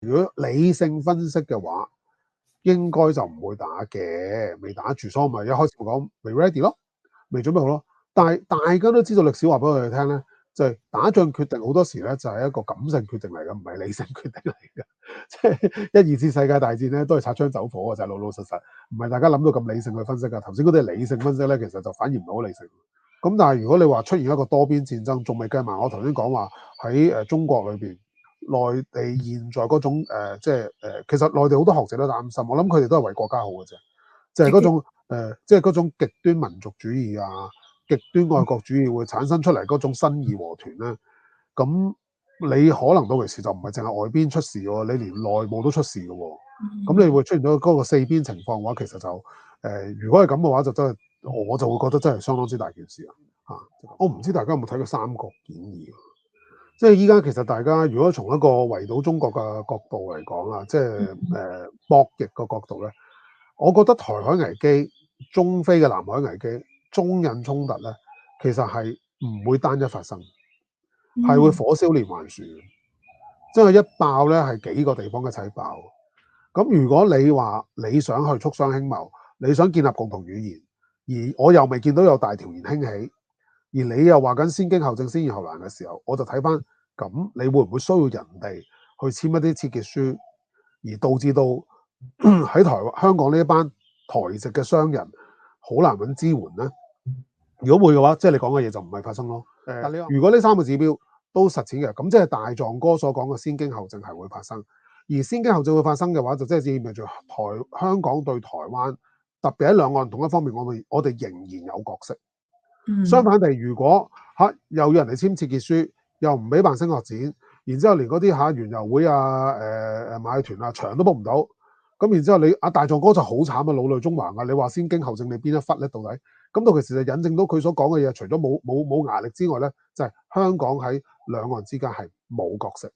如果理性分析嘅話，應該就唔會打嘅，未打住，所以咪一開始講未 ready 咯，未準備好咯。但係大家都知道歷史話俾我哋聽咧，就係打仗決定好多時咧就係一個感性決定嚟嘅，唔係理性決定嚟嘅。即係一二次世界大戰咧都係擦槍走火嘅，就係老老實實，唔係大家諗到咁理性去分析㗎。頭先嗰啲係理性分析咧，其實就反而唔係好理性。咁但係如果你話出現一個多邊戰爭，仲未計埋我頭先講話喺中國裏邊。內地現在嗰種其實內地好多學者都擔心，我諗佢哋都係為國家好嘅啫，就係嗰種即係嗰種極端民族主義啊、極端愛國主義會產生出嚟嗰種新義和團咧。咁你可能到時就唔係淨係外邊出事喎，你連內部都出事嘅喎。咁你會出現到嗰個四邊情況嘅話，其實就如果係咁嘅話，就真係我就會覺得真係相當之大件事啊！我唔知大家有冇睇過《三國演義》？即係依家其實大家如果從一個圍堵中國嘅角度嚟講啊，即係博弈個角度咧，我覺得台海危機、中非嘅南海危機、中印衝突咧，其實係唔會單一發生，係會火燒連環船，即係一爆咧係幾個地方一齊爆。咁如果你話你想去促商興謀，你想建立共同語言，而我又未見到有大條言興起。而你又話緊先經後正先易後難嘅時候，我就睇翻咁，你會唔會需要人哋去簽一啲切結書，而導致到喺香港呢一班台籍嘅商人好難揾支援咧？如果會嘅話，即係你講嘅嘢就唔係發生咯。但你話如果呢三個指標都實踐嘅，咁即係大狀哥所講嘅先經後正係會發生。而先經後正會發生嘅話，就即係意味住香港對台灣，特別喺兩岸同一方面，我哋仍然有角色。相反地，如果又要人哋簽切結書，又唔俾辦升學展，然之後連嗰啲原油會馬戲團啊場都 book 唔到，咁然之後你大狀哥就好慘啊，老淚縱橫啊！你話先經後正，你邊一忽咧？到底咁到其實就引證到佢所講嘅嘢，除咗冇壓力之外咧，就係香港喺兩岸之間係冇角色。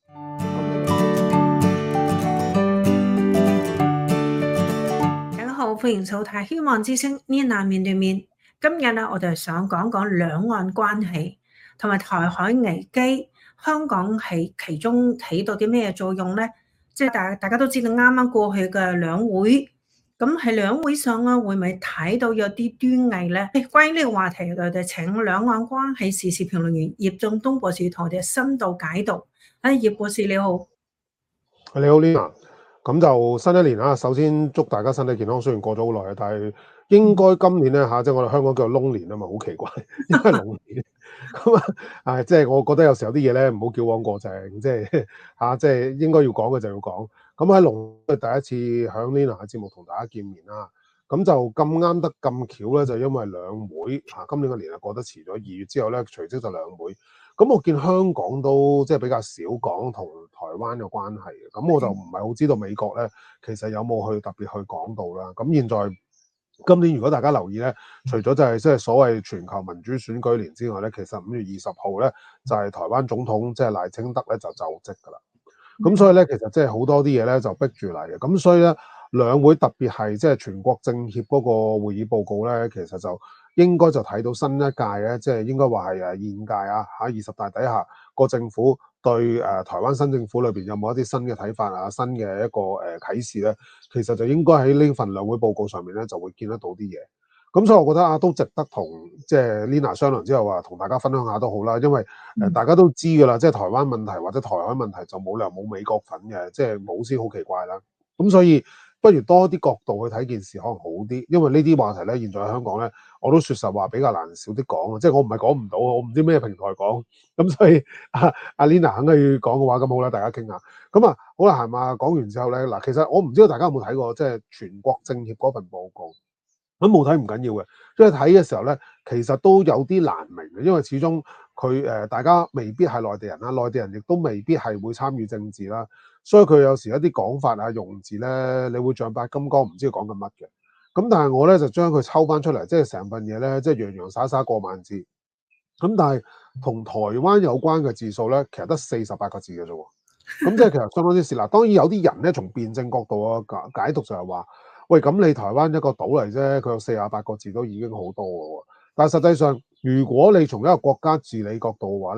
大家好，歡迎收睇《希望之聲》呢難面對面。今日咧，我哋想講講兩岸關係同埋台海危機，香港喺其中起到啲咩作用咧？即係大家都知道，啱啱過去嘅兩會，咁喺兩會上啊，會唔會睇到有啲端倪咧？關於呢個話題，我哋請兩岸關係時事評論員葉仲東博士同我哋深度解讀。葉博士你好， 你好 Lina，咁就新一年啦，首先祝大家身體健康。雖然過咗好耐，但係應該今年咧即係我哋香港叫做龍年啊嘛，好奇怪，因為龍年咁即係我覺得有時候啲嘢咧唔好矯枉過正，即係即係應該要講嘅就要講。咁喺龍第一次響 Lina 嘅節目同大家見面啦，咁就咁啱得咁巧咧，就因為兩會今年嘅年過得遲咗，2月之後咧隨即就兩會。咁我見香港都即係比較少講同台灣嘅關係嘅，咁我就唔係好知道美國咧其實有冇去特別去講到啦。咁現在今年如果大家留意咧，除咗就係即係所謂全球民主選舉年之外咧，其實5月20號咧就係台灣總統即係賴清德咧就職㗎啦。咁所以咧其實即係好多啲嘢咧就逼住嚟嘅。咁所以咧兩會特別係即係全國政協嗰個會議報告咧，其實就應該就睇到新一屆咧，即係應該話係現屆20大底下個政府對台灣新政府裏邊有冇一啲新嘅睇法啊、新嘅一個啟示咧，其實就應該喺呢份兩會報告上面咧就會見得到啲嘢。咁所以我覺得都值得同即係 Lina 商量之後話同大家分享下都好啦，因為大家都知㗎啦，即係台灣問題或者台海問題就冇理由冇美國份嘅，即係冇先好奇怪啦。咁所以不如多啲角度去睇件事可能好啲，因為呢啲話題咧，現在喺香港咧，我都說實話比較難少啲講，即係我唔係講唔到，我唔知咩平台講，咁所以阿 Lina 肯定要講嘅話，咁好啦，大家傾下。咁好啦，係嘛？講完之後咧，嗱，其實我唔知道大家有冇睇過即係全國政協嗰份報告。咁冇睇唔緊要嘅，因為睇嘅時候咧，其實都有啲難明嘅，因為始終佢大家未必係內地人啦，內地人亦都未必係會參與政治啦，所以佢有時一啲講法啊、用字咧，你會像拜金剛唔知佢講緊乜嘅。咁但係我咧就將佢抽翻出嚟，即係成份嘢咧，即係洋洋灑灑過萬字。咁但係同台灣有關嘅字數咧，其實得48個字嘅啫喎。咁即係其實相當之少。嗱，當然有啲人咧從辯證角度啊解讀就係話。喂，咁你台灣一個島嚟啫，佢有48個字都已經好多嘅喎。但係實際上，如果你從一個國家治理角度嘅話咧，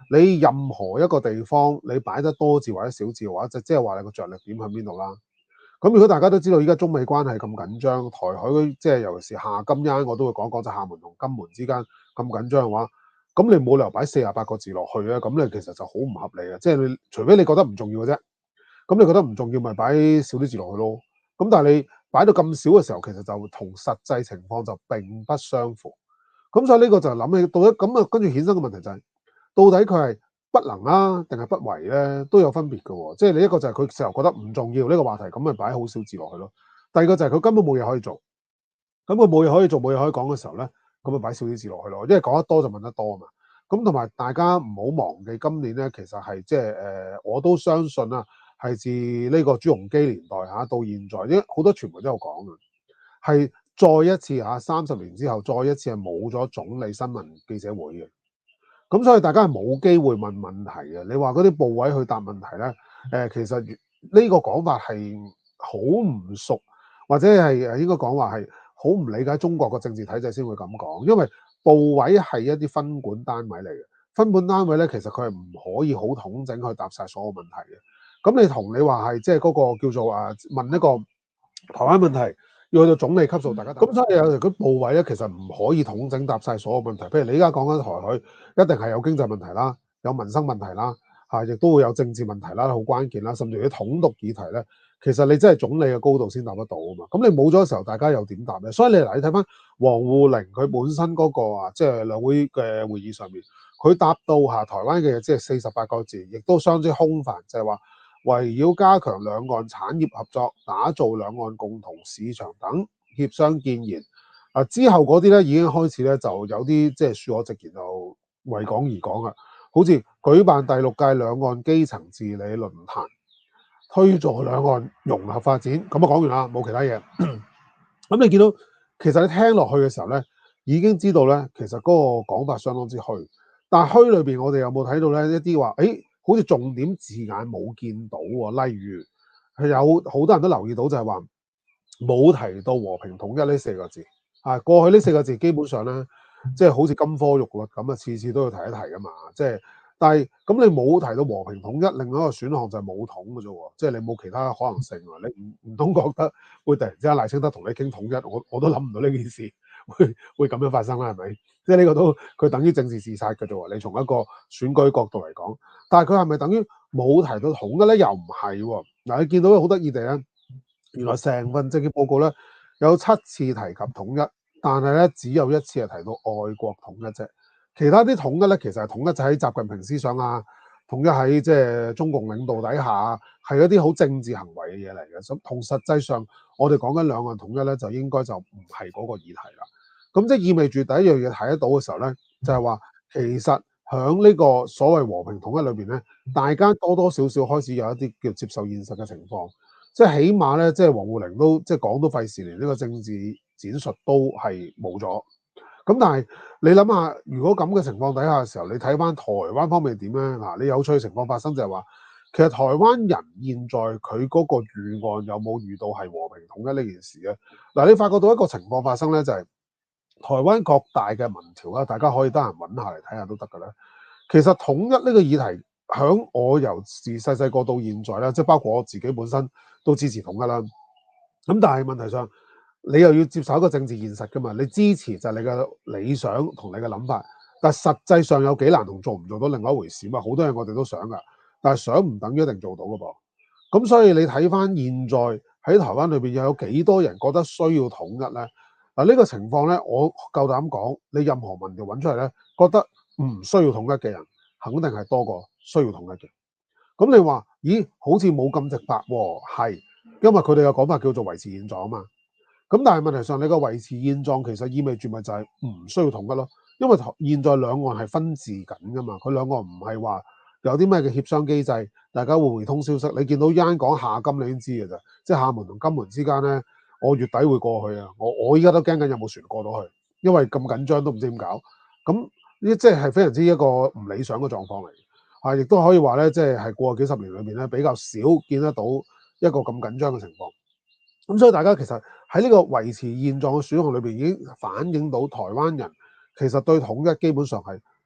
你任何一個地方你擺得多字或者少字嘅話，就即係話你個着力點喺邊度啦。咁如果大家都知道依家中美關係咁緊張，台海即係尤其是下金啱我都會講講，就廈門同金門之間咁緊張嘅話，咁你冇理由擺48個字落去啊！咁你其實就好唔合理嘅，即係你除非你覺得唔重要嘅啫。咁你覺得唔重要咪擺少啲字落去咯。咁但係你擺到咁少嘅時候，其實就同實際情況就並不相符。咁所以呢個就諗起到底咁啊，跟住衍生嘅問題就係、到底佢係不能啊，定係不為咧，都有分別嘅喎。即係你一個就係佢時候覺得唔重要呢個話題，咁咪擺好少字落去咯。第二個就係佢根本冇嘢可以做，咁佢冇嘢可以做，冇嘢可以講嘅時候咧，咁咪擺少啲字落去咯。因為講得多就問得多啊嘛。咁同埋大家唔好忘記今年咧，其實係即係我都相信啊，係自呢個朱鎔基年代嚇到現在，因為好多傳媒都有講嘅，係再一次嚇30年之後，再一次係冇咗總理新聞記者會嘅。咁所以大家係冇機會問問題嘅。你話嗰啲部委去答問題咧，其實呢個講法係好唔熟，或者係應該講話係好唔理解中國個政治體制先會咁講。因為部委係一啲分管單位嚟嘅，分管單位咧其實佢係唔可以好統整去答晒所有問題嘅。咁你同你話係即係嗰個叫做問一個台灣問題，要去到總理級數，大家咁所以有時佢部委咧，其實唔可以統整答晒所有問題。譬如你而家講緊台海，一定係有經濟問題啦，有民生問題啦，亦都會有政治問題啦，好關鍵啦，甚至啲統獨議題咧，其實你真係總理嘅高度先答得到啊嘛。咁你冇咗嘅時候，大家又點答咧？所以你睇翻王滬寧佢本身嗰個即係兩會嘅會議上面，佢答到台灣嘅即係48個字，亦都相當之空泛，就係話，圍繞加強兩岸產業合作，打造兩岸共同市場等協商建言。之後嗰啲咧已經開始咧就有啲即係恕我直言就為講而講啊，好似舉辦第6屆兩岸基層治理論壇，推助兩岸融合發展。咁啊講完啦，冇其他嘢。咁你見到其實你聽落去嘅時候咧，已經知道咧，其實嗰個講法相當之虛。但係虛裏邊，我哋有冇睇到咧一啲話，好似重點字眼冇見到喎。例如係有好多人都留意到就係話冇提到和平統一呢4個字。過去呢4個字基本上咧，即係好似金科玉律咁啊，次次都要提一提噶嘛。即係但係咁你冇提到和平統一，另外一個選項就係武統嘅啫喎。即係你冇其他可能性喎。你唔通覺得會突然之間賴清德同你傾統一？我都諗唔到呢件事會咁樣發生啦，係咪？即係呢個都佢等於政治自殺嘅啫喎。你從一個選舉角度嚟講，但係佢係咪等於冇提到統一咧？又唔係喎。嗱，你見到好得意地咧，原來成份政見報告咧有7次提及統一，但係咧只有1次係提到愛國統一啫。其他啲統一咧，其實係統一就喺習近平思想啊，統一喺即係中共領導底下，係一啲好政治行為嘅嘢嚟嘅。同實際上我哋講緊兩岸統一咧，就應該就唔係嗰個議題啦。咁即係意味住第一樣嘢睇得到嘅時候咧，就係話其實響呢個所謂和平統一裏邊咧，大家多多少少開始有一啲叫接受現實嘅情況。即係起碼咧，即係王滬寧都即係講都費事，連呢個政治展述都係冇咗。咁但係你諗下，如果咁嘅情況底下嘅時候，你睇翻台灣方面點咧？嗱，你有趣嘅情況發生就係話，其實台灣人現在佢嗰個預案有冇遇到係和平統一呢件事咧？嗱，你發覺到一個情況發生咧，就係台灣各大嘅民調啦，大家可以得閒揾下嚟睇下都得㗎啦。其實統一呢個議題，響我由自細細個到現在咧，即係包括我自己本身都支持統一啦。咁但係問題上，你又要接受一個政治現實㗎嘛？你支持就係你嘅理想同你嘅諗法，但係實際上有幾難同做唔做到另外一回事嘛。好多嘢我哋都想㗎，但係想唔等於一定做到㗎噃。咁所以你睇翻現在喺台灣裏邊又有幾多人覺得需要統一咧？嗱，呢個情況咧，我夠膽講，你任何民調揾出嚟咧，覺得唔需要統一嘅人，肯定係多過需要統一嘅。咁你話，咦，好似冇咁直白喎？係，因為佢哋嘅講法叫做維持現狀啊嘛。咁但係問題上，你個維持現狀其實意味住咪就係唔需要統一咯？因為現在兩岸係分治緊噶嘛，佢兩岸唔係話有啲咩嘅協商機制，大家會互通消息。你見到一陣講下金，你已經知嘅咋，即係廈門同金門之間咧，我月底會過去啊！我依家都驚緊有冇船過到去，因為咁緊張都唔知點搞。咁呢即係非常之一個唔理想嘅狀況嚟，亦都可以話咧，即係過幾十年裏面咧比較少見得到一個咁緊張嘅情況。咁所以大家其實喺呢個維持現狀嘅選項裏邊已經反映到台灣人其實對統一基本上係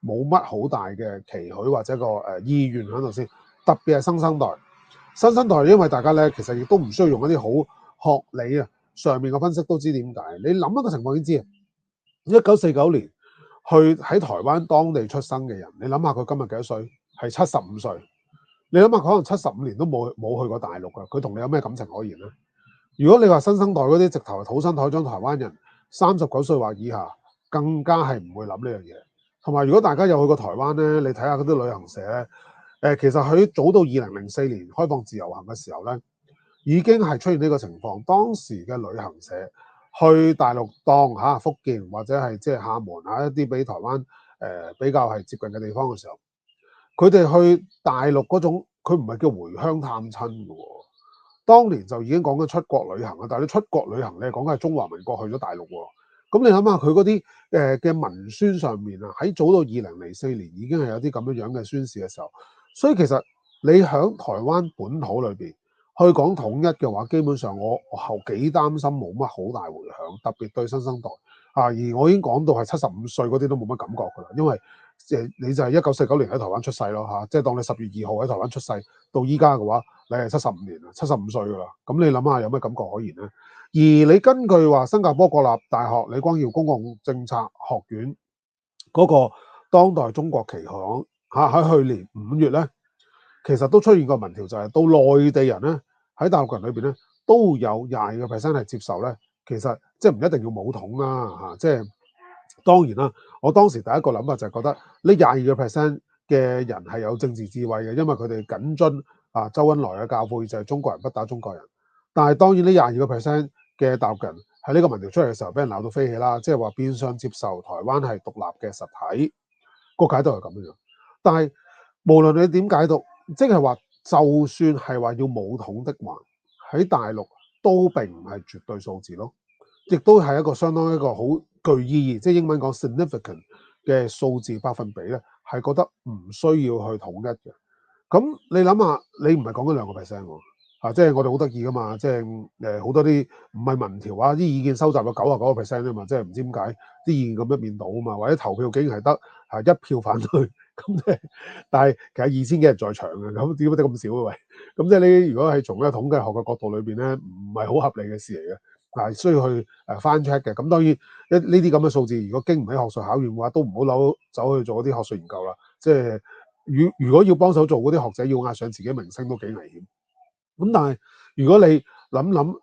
冇乜好大嘅期許或者個意願喺度先。特別係新生代，新生代因為大家咧其實亦都唔需要用一啲好學理啊上面嘅分析都知點解。你諗一個情況已經知啊。1949年去喺台灣當地出生嘅人，你諗下佢今日幾多歲？係75歲。你諗下，可能75年都冇去過大陸㗎，佢同你有咩感情可言咧？如果你話新生代嗰啲直頭係土生土長台灣人，39歲或以下，更加係唔會諗呢樣嘢。同埋，如果大家有去過台灣咧，你睇下嗰啲旅行社咧，其實佢早到2004年開放自由行嘅時候咧，已經係出現呢個情況。當時嘅旅行社去大陸當福建或者係即係廈門一啲比台灣比較係接近嘅地方嘅時候，佢哋去大陸嗰種，佢唔係叫回鄉探親嘅喎。當年就已經講緊出國旅行啦，但係你出國旅行你係講緊係中華民國去咗大陸喎。咁你諗下佢嗰啲嘅文宣上面啊，喺早到2004年已經係有啲咁樣嘅宣示嘅時候，所以其實你喺台灣本土裏邊去講統一嘅話，基本上我後幾擔心冇乜好大迴響，特別對新生代而我已經講到係75歲嗰啲都冇乜感覺㗎啦，因為你就係1949年喺台灣出世咯即係當你10月2號喺台灣出世到依家嘅話，你係75年啦，75歲㗎啦。咁你諗下有咩感覺可言咧？而你根據話新加坡國立大學李光耀公共政策學院嗰個當代中國期刊喺去年5月咧，其實都出現過民調，就係到內地人咧喺大陸人裏邊咧都有22%係接受咧。其實即係唔一定要武統啦即係當然啦。我當時第一個諗法就係覺得呢22%嘅人係有政治智慧嘅，因為佢哋謹遵周恩來嘅教誨，就係中國人不打中國人。但係當然呢22%嘅大陸人喺呢個民調出嚟嘅時候，俾人鬧到飛起啦，即係話變相接受台灣係獨立嘅實體，個解讀係咁樣。但係無論你點解讀，即係話就算係話要武統的話，喺大陸都並唔係絕對數字咯，亦都係一個相當一個好具意義，即係英文講 significant 嘅數字百分比咧，係覺得唔需要去統一嘅。咁你諗下，你唔係講緊2%喎，即係我哋好得意噶嘛，即係好多啲唔係民調啲意見收集咗99%啊嘛，即係唔知點解啲意見咁一面倒啊嘛，或者投票竟然係得1票反對，咁即係，但係其實2000幾人在場嘅，咁點解得咁少啊？喂，咁即係你如果係從一個統計學嘅角度裏邊咧，唔係好合理嘅事嚟嘅，係需要去翻 check 嘅。咁當然呢啲咁嘅數字，如果經唔起學術考驗嘅話，都唔好走去做嗰啲學術研究啦。即係如果要幫手做嗰啲學者，要壓上自己名聲都幾危險。咁但係如果你諗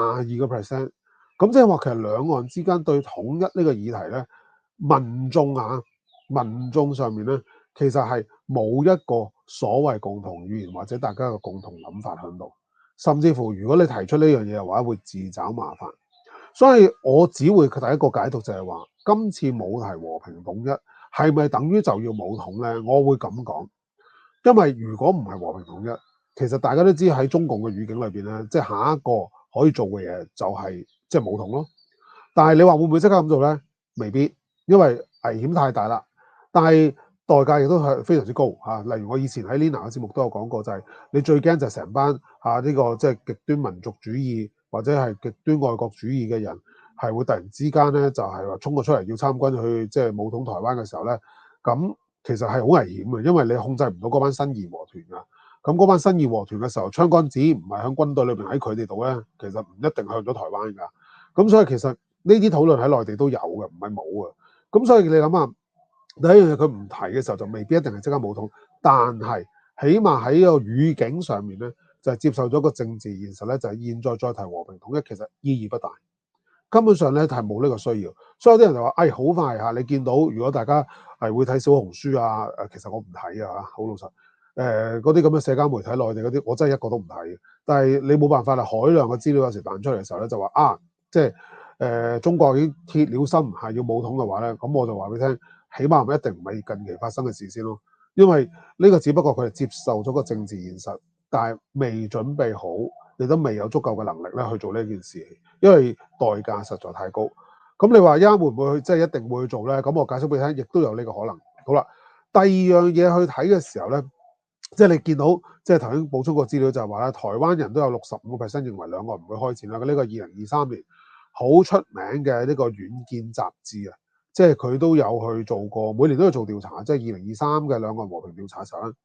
22%，咁即係話其實兩岸之間對統一呢個議題咧，民眾上面咧，其實係冇一個所謂共同語言或者大家嘅共同諗法喺度，甚至乎如果你提出呢樣嘢嘅話，會自找麻煩。所以我只會第一個解讀就係話，今次冇提和平統一係咪等於就要武統咧？我會咁講，因為如果唔係和平統一，其實大家都知喺中共嘅語境裏邊咧，即係下一個可以做嘅嘢就係即係武統咯。但係你話會唔會即刻咁做咧？未必，因為危險太大啦。但係代價亦都係非常之高例如我以前喺 Lina 嘅節目都有講過，就係你最驚就係成班呢個即係極端民族主義或者係極端愛國主義嘅人，係會突然之間咧就係話衝過出嚟要參軍去即係武統台灣嘅時候咧，咁其實係好危險嘅，因為你控制唔到嗰班新義和團㗎。咁嗰班新義和團嘅時候，槍桿子唔係喺軍隊裏邊喺佢哋度咧，其實唔一定向咗台灣㗎。咁所以其實呢啲討論喺內地都有嘅，唔係冇嘅。咁所以你諗下，第一樣嘢佢唔提嘅時候，就未必一定係即刻武統，但係起碼喺個語境上面咧，就係接受咗個政治現實咧，就係現在再提和平統一，其實意義不大，根本上咧係冇呢個需要。所以有啲人就話，好快你見到如果大家係會睇小紅書其實我唔睇好老實。嗰啲咁嘅社交媒體內地嗰啲，我真係一個都唔睇嘅。但係你冇辦法啦，海量嘅資料有時彈出嚟嘅時候咧，就話即係中國已經鐵了心係要武統嘅話咧，咁我就話俾你聽，起碼一定唔係近期發生嘅事先咯。因為呢個只不過佢哋接受咗個政治現實，但係未準備好，亦都未有足夠嘅能力咧去做呢件事，因為代價實在太高。咁你話會唔會即係一定會去做咧？咁我解釋俾你聽，亦都有呢個可能。好啦，第二樣嘢去睇嘅時候咧。即係你見到，即係頭先補充個資料就係話咧，台灣人都有65%認為兩岸唔會開戰啦。呢個2023年好出名嘅呢個遠見雜誌即係佢都有去做過，每年都有做調查，即係2023嘅兩岸和平調查嘅時候咧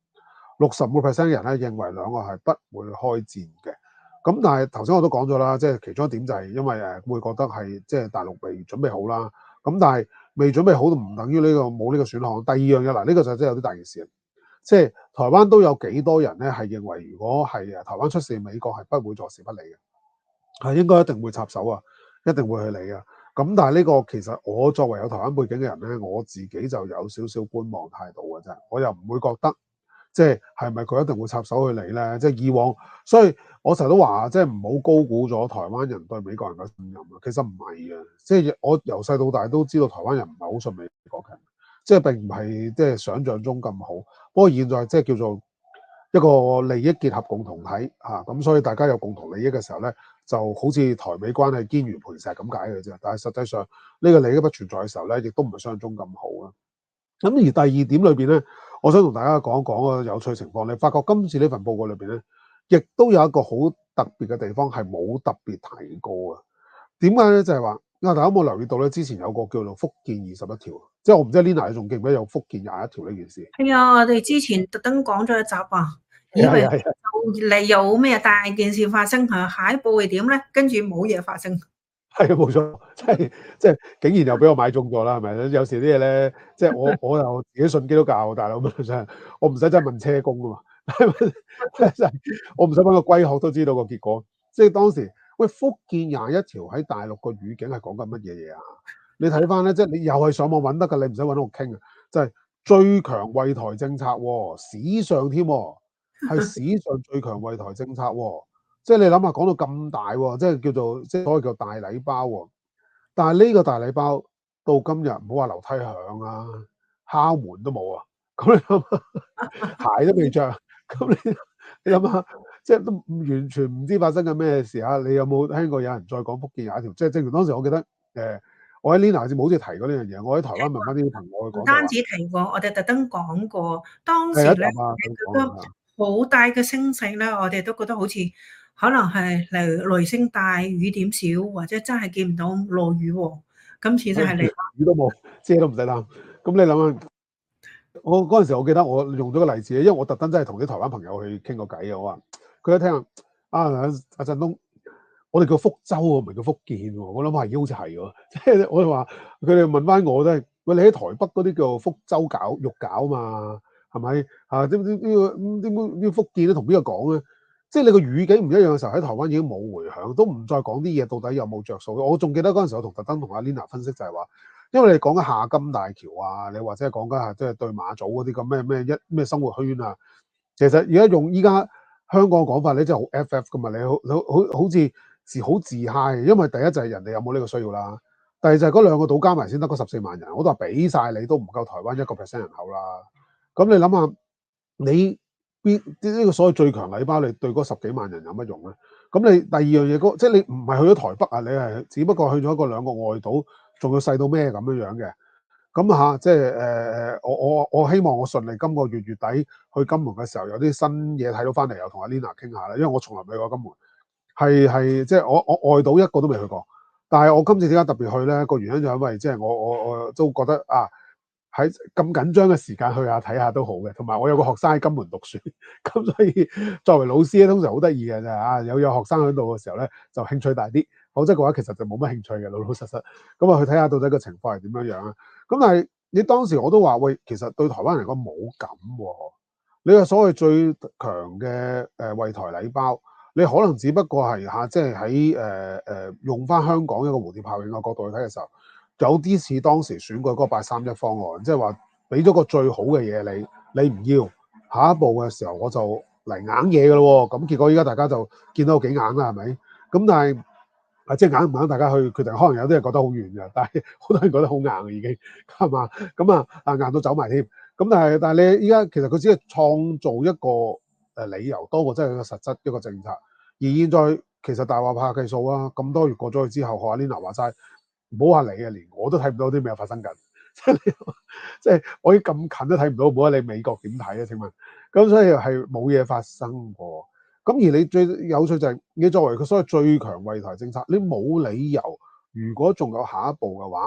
，60% 人咧認為兩岸係不會開戰嘅。咁但係頭先我都講咗啦，即係其中一點就係因為會覺得係即係大陸未準備好啦。咁但係未準備好都唔等於呢個冇呢個選項。第二樣嘢嗱，呢個就真係有啲大件事。即係台灣都有幾多人咧係認為，如果係台灣出事，美國係不會坐視不理嘅，係應該一定會插手啊，一定會去理啊。咁但係呢個其實我作為有台灣背景嘅人咧，我自己就有少少觀望態度嘅啫，我又唔會覺得。即係咪佢一定會插手去理咧？即係以往，所以我成日都話，即係唔好高估咗台灣人對美國人嘅信任啊。其實唔係嘅，即係我由細到大都知道台灣人唔係好信美國嘅，即係並唔係即係想像中咁好。不過現在即係叫做一個利益結合共同體嚇，咁所以大家有共同利益嘅時候咧，就好似台美關係堅如磐石咁解嘅啫。但係實際上呢個利益不存在嘅時候咧，亦都唔係想像中咁好啊。咁而第二點裏邊咧，我想同大家講一講個有趣情況。你發覺今次呢份報告裏邊咧，亦都有一個好特別嘅地方係冇特別提過啊。點解咧？就係話，大家有冇留意到咧？之前有個叫做福建21條，即係我唔知 Lina 你仲記唔記得有福建21條呢件事？ 係啊，我哋之前特登講咗一集啊，以為就嚟有咩大件事發生，下一步會點咧？跟住冇嘢發生。 係啊，冇錯，即係竟然又俾我買中咗啦，係咪？有時啲嘢咧，即係我又自己信基督教，大佬咁樣，我唔使真係問車公啊嘛，我唔使揾個龜殼都知道個結果。即係當時，喂，福建21條喺大陸個語境係講緊乜嘢嘢啊？你睇翻咧，即係你又係上網揾得㗎，你唔使揾我傾啊，就係最強惠台政策喎，史上添喎，係史上最強惠台政策喎。即係你諗下，講到咁大喎，即係叫做即係所謂叫大禮包喎。但係呢個大禮包到今日唔好話樓梯響啊，敲門都冇啊。咁你諗下，鞋都未着，咁你諗下，即係都完全唔知發生緊咩事啊？你有冇聽過有人再講福建21條？即係正如當時我記得我喺 Lina 節目好似提過呢樣嘢，我喺台灣問翻啲朋友去講， 唔單止提過，我哋特登講過，當時係咧覺得好大嘅聲勢咧，我哋都覺得好似可能係雷聲大雨點少，或者真係見唔到落雨喎。今次真係嚟雨都冇，遮都唔使擔。咁你諗下，我嗰陣時我記得我用咗個例子，因為我特登真係同啲台灣朋友去傾個偈嘅，我話佢一聽阿振東。我哋叫福州喎，唔係叫福建喎。我諗係已經好似係喎，即係我哋話佢哋問翻我都係，喂，你喺台北嗰啲叫福州餃肉餃嘛，係咪啊？啲福建咧同邊個講咧？即係你個語境唔一樣嘅時候，喺台灣已經冇迴響，都唔再講啲嘢，到底有冇着數？我仲記得嗰陣時我特登同阿 Lina 分析就係話，因為你講緊下金大橋啊，你或者係講緊即係對馬祖嗰啲咁咩生活圈啊，其實而家用依家香港嘅講法，你真係好 FF 噶嘛？你好似好自嗨，因為第一就係人哋有冇呢個需要啦，第二就係嗰兩個島加埋先得嗰14萬人，我都話俾晒你都唔夠台灣1% 人口啦。咁你諗下，你呢個所謂最強禮包，你對嗰10幾萬人有乜用咧？咁你第二樣嘢，即係你唔係去咗台北啊，你係只不過去咗兩個外島，仲要細到咩咁樣嘅？咁即係我希望我順利今個月底去金門嘅時候有啲新嘢睇到翻嚟，又同阿 Lina 傾下啦，因為我從來未去過金門。係即係我外島一個都未去過，但係我今次點解特別去咧？個原因就係因為即係我都覺得喺咁緊張嘅時間去下睇下都好嘅，同埋我有個學生喺金門讀書，咁所以作為老師咧，通常好得意嘅啫有學生喺度嘅時候咧，就興趣大啲，否則嘅話其實就冇乜興趣嘅，老實實咁啊去睇下到底個情況係點樣樣啊。咁但係你當時我都話喂，其實對台灣人嚟講冇咁喎，你話所謂最強嘅惠台禮包。你可能只不過係即係喺用翻香港一個蝴蝶效應嘅角度去睇嘅時候，有啲似當時選舉嗰個831方案，即係話俾咗個最好嘅嘢你唔要，下一步嘅時候我就嚟硬嘢嘅咯喎。咁結果依家大家就見到幾硬啦，係咪？咁但係即係硬唔硬，大家去決定。可能有啲人覺得好軟嘅，但係好多人覺得好硬已經係嘛？咁硬到走埋添。咁但係你依家其實佢只係創造一個理由多過真係一個實質一個政策，而現在其實大話怕計數啊！咁多月過咗去之後，學阿 Lina 話齋，唔好話你啊，連我都睇唔到啲咩發生緊，即係我已經咁近都睇唔到，唔好話你美國點睇啊？請問，咁所以係冇嘢發生過。咁而你最有趣就係你作為佢所謂最強惠台政策，你冇理由，如果仲有下一步嘅話，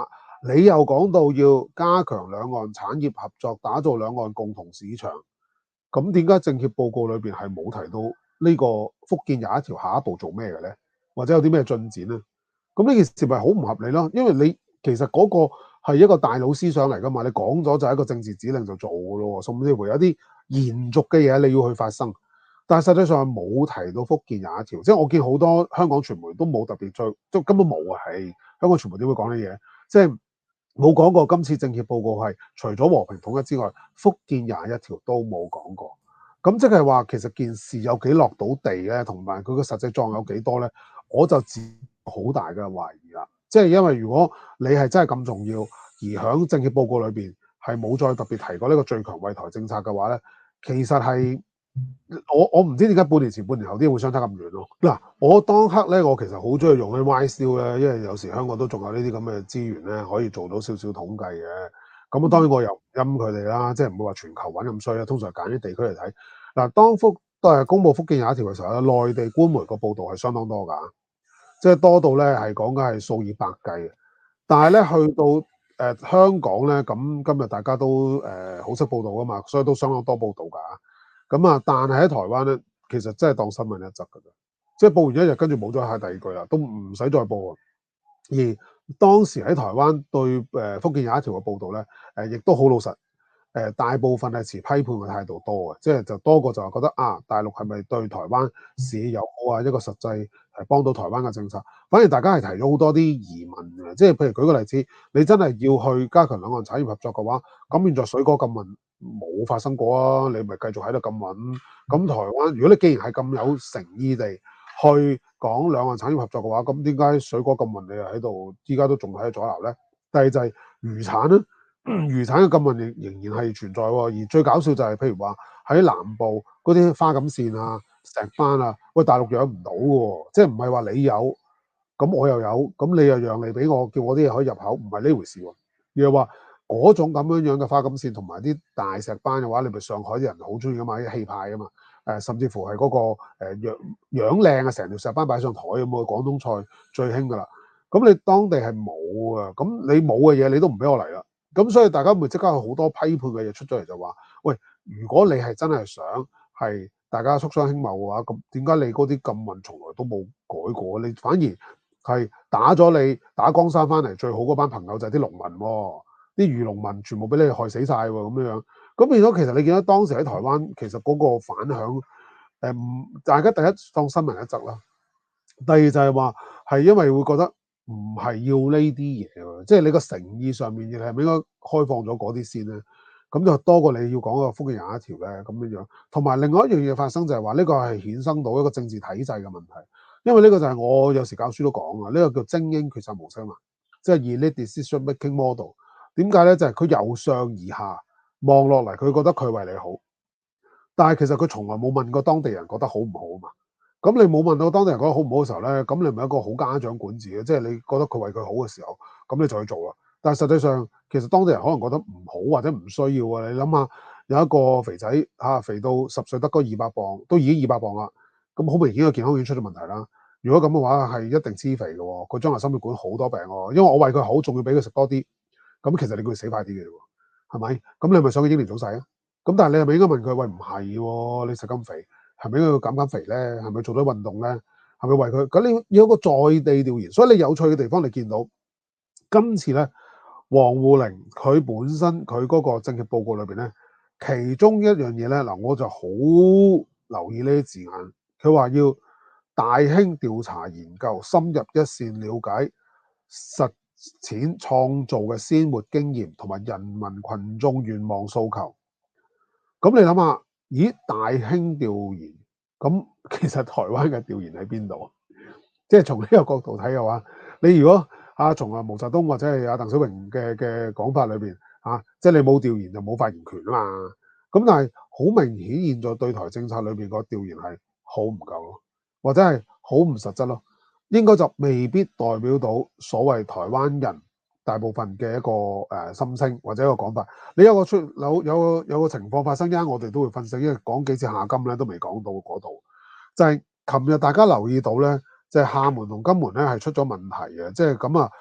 你又講到要加強兩岸產業合作，打造兩岸共同市場，咁點解政協報告裏邊係冇提到呢個福建廿一條下一步做咩嘅咧？或者有啲咩進展咧？咁呢件事咪好唔合理咯？因為你其實嗰個係一個大佬思想嚟噶嘛，你講咗就係一個政治指令就做噶咯，甚至乎有啲延續嘅嘢你要去發生，但係實際上係冇提到福建廿一條，即係我見好多香港傳媒都冇特別追，即係根本冇啊！係香港傳媒點會講呢嘢？即係冇講過今次政協報告係除咗和平統一之外，福建廿一條都冇講過。咁即係話其實件事有幾落到地咧，同埋佢個實際作用有幾多咧，我就自好大嘅懷疑啦。即係因為如果你係真係咁重要，而喺政協報告裏邊係冇再特別提過呢個最強惠台政策嘅話咧，其實係我唔知點解半年前半年後啲會相差咁遠咯。嗱，我當刻咧，我其實好中意用啲 YSL 咧，因為有時香港都仲有呢啲咁嘅資源咧，可以做到少少統計嘅。咁當然我又唔陰佢哋啦，即係唔會話全球揾咁衰啦。通常揀啲地區嚟睇。嗱，當公佈福建廿一條嘅時候咧，內地官媒個報導係相當多㗎，即係多到咧係講緊係數以百計嘅。但係咧去到香港咧，咁今日大家都好識報導㗎嘛，所以都相當多報導㗎。咁啊，但係喺台灣咧，其實真係當新聞一則㗎啫，即係報完一日，跟住冇咗下第二句啦，都唔使再報。而當時喺台灣對福建廿一條嘅報導咧，亦都好老實，大部分係持批判嘅態度多嘅，即係就多過就係覺得啊，大陸係咪對台灣市友好啊，一個實際係幫到台灣嘅政策，反而大家係提咗好多啲疑問嘅，即係譬如舉個例子，你真係要去加強兩岸產業合作嘅話，咁現在水果禁運冇發生過啊，你咪繼續喺度禁運。咁台灣如果你既然係咁有誠意地去講兩岸產業合作嘅話，咁點解水果禁運你又喺度依家都仲喺度阻撓咧？第二就係漁產咧。漁產嘅禁運仍然係存在喎，而最搞笑就係譬如話喺南部嗰啲花錦線啊、石斑啊，喂大陸養唔到嘅喎，即係唔係話你有，咁我又有，咁你又讓利俾我，叫我啲嘢可以入口，唔係呢回事喎。而係話嗰種咁樣嘅花錦線同埋啲大石斑嘅話，你咪上海啲人好中意㗎嘛，啲氣派啊嘛，甚至乎係嗰個樣靚啊，成條石斑擺上台咁啊，廣東菜最興㗎啦。咁你當地係冇啊，咁你冇嘅嘢你都唔俾我嚟啦。咁所以大家咪即刻有好多批判嘅嘢出咗嚟，就話：喂，如果你係真係想係大家促商興貿嘅話，咁點解你嗰啲禁運從來都冇改過？你反而係你打江山翻嚟最好嗰班朋友就係啲農民喎，啲漁農民全部俾你害死晒喎，咁樣。咁變咗其實你見到當時喺台灣，其實嗰個反響大家第一當新聞一則啦，第二就係話係因為會覺得。唔係要呢啲嘢喎，即係你個誠意上面，你係咪應該開放咗嗰啲先咧？咁就多過你要講個福建廿一條咧咁樣樣。同埋另外一樣嘢發生就係話呢個係衍生到一個政治體制嘅問題，因為呢個就係我有時教書都講啊，呢個叫精英決策模式嘛，即係 elite decision making model。點解咧？就係佢由上而下望落嚟，佢覺得佢為你好，但係其實佢從來冇問過當地人覺得好唔好啊嘛。咁你冇問到當地人覺得好唔好嘅時候咧，咁你咪一個好家長管治嘅，即係你覺得佢為佢好嘅時候，咁你就去做啦。但係實際上，其實當地人可能覺得唔好或者唔需要啊。你諗下，有一個肥仔肥到10歲得嗰200磅，都已經200磅啦，咁好明顯個健康已經出咗問題啦。如果咁嘅話，係一定黐肥嘅喎，佢將來心血管好多病喎。因為我為佢好，仲要俾佢食多啲，咁其實你叫佢死快啲嘅喎，係咪？咁你係咪想佢英年早逝啊？咁但係你係咪應該問佢？喂，唔係喎，你食咁肥？係咪要減肥咧？係咪做咗運動咧？係咪為佢？咁你要有個在地調研，所以你有趣嘅地方，你見到今次咧，王滬寧佢本身佢嗰個政協報告裏邊咧，其中一樣嘢咧，嗱我就好留意呢啲字眼。佢話要大興調查研究，深入一線了解實踐創造嘅鮮活經驗同埋人民群眾願望訴求。咁你諗下？咦，大興調研，咁其實台灣嘅調研喺邊度啊？即係從呢個角度睇嘅話，你如果從毛澤東或者係鄧小平嘅講法裏邊即係你冇調研就冇發言權啊嘛。咁但係好明顯，現在對台政策裏邊個調研係好唔夠咯，或者係好唔實質咯。應該就未必代表到所謂台灣人大部分嘅一個心聲或者一個講法。你有個情況發生，因為我哋都會分析，因為講幾次夏金咧都未講到嗰度。就係琴日大家留意到咧，就係廈門同金門咧係出咗問題嘅，即係咁啊，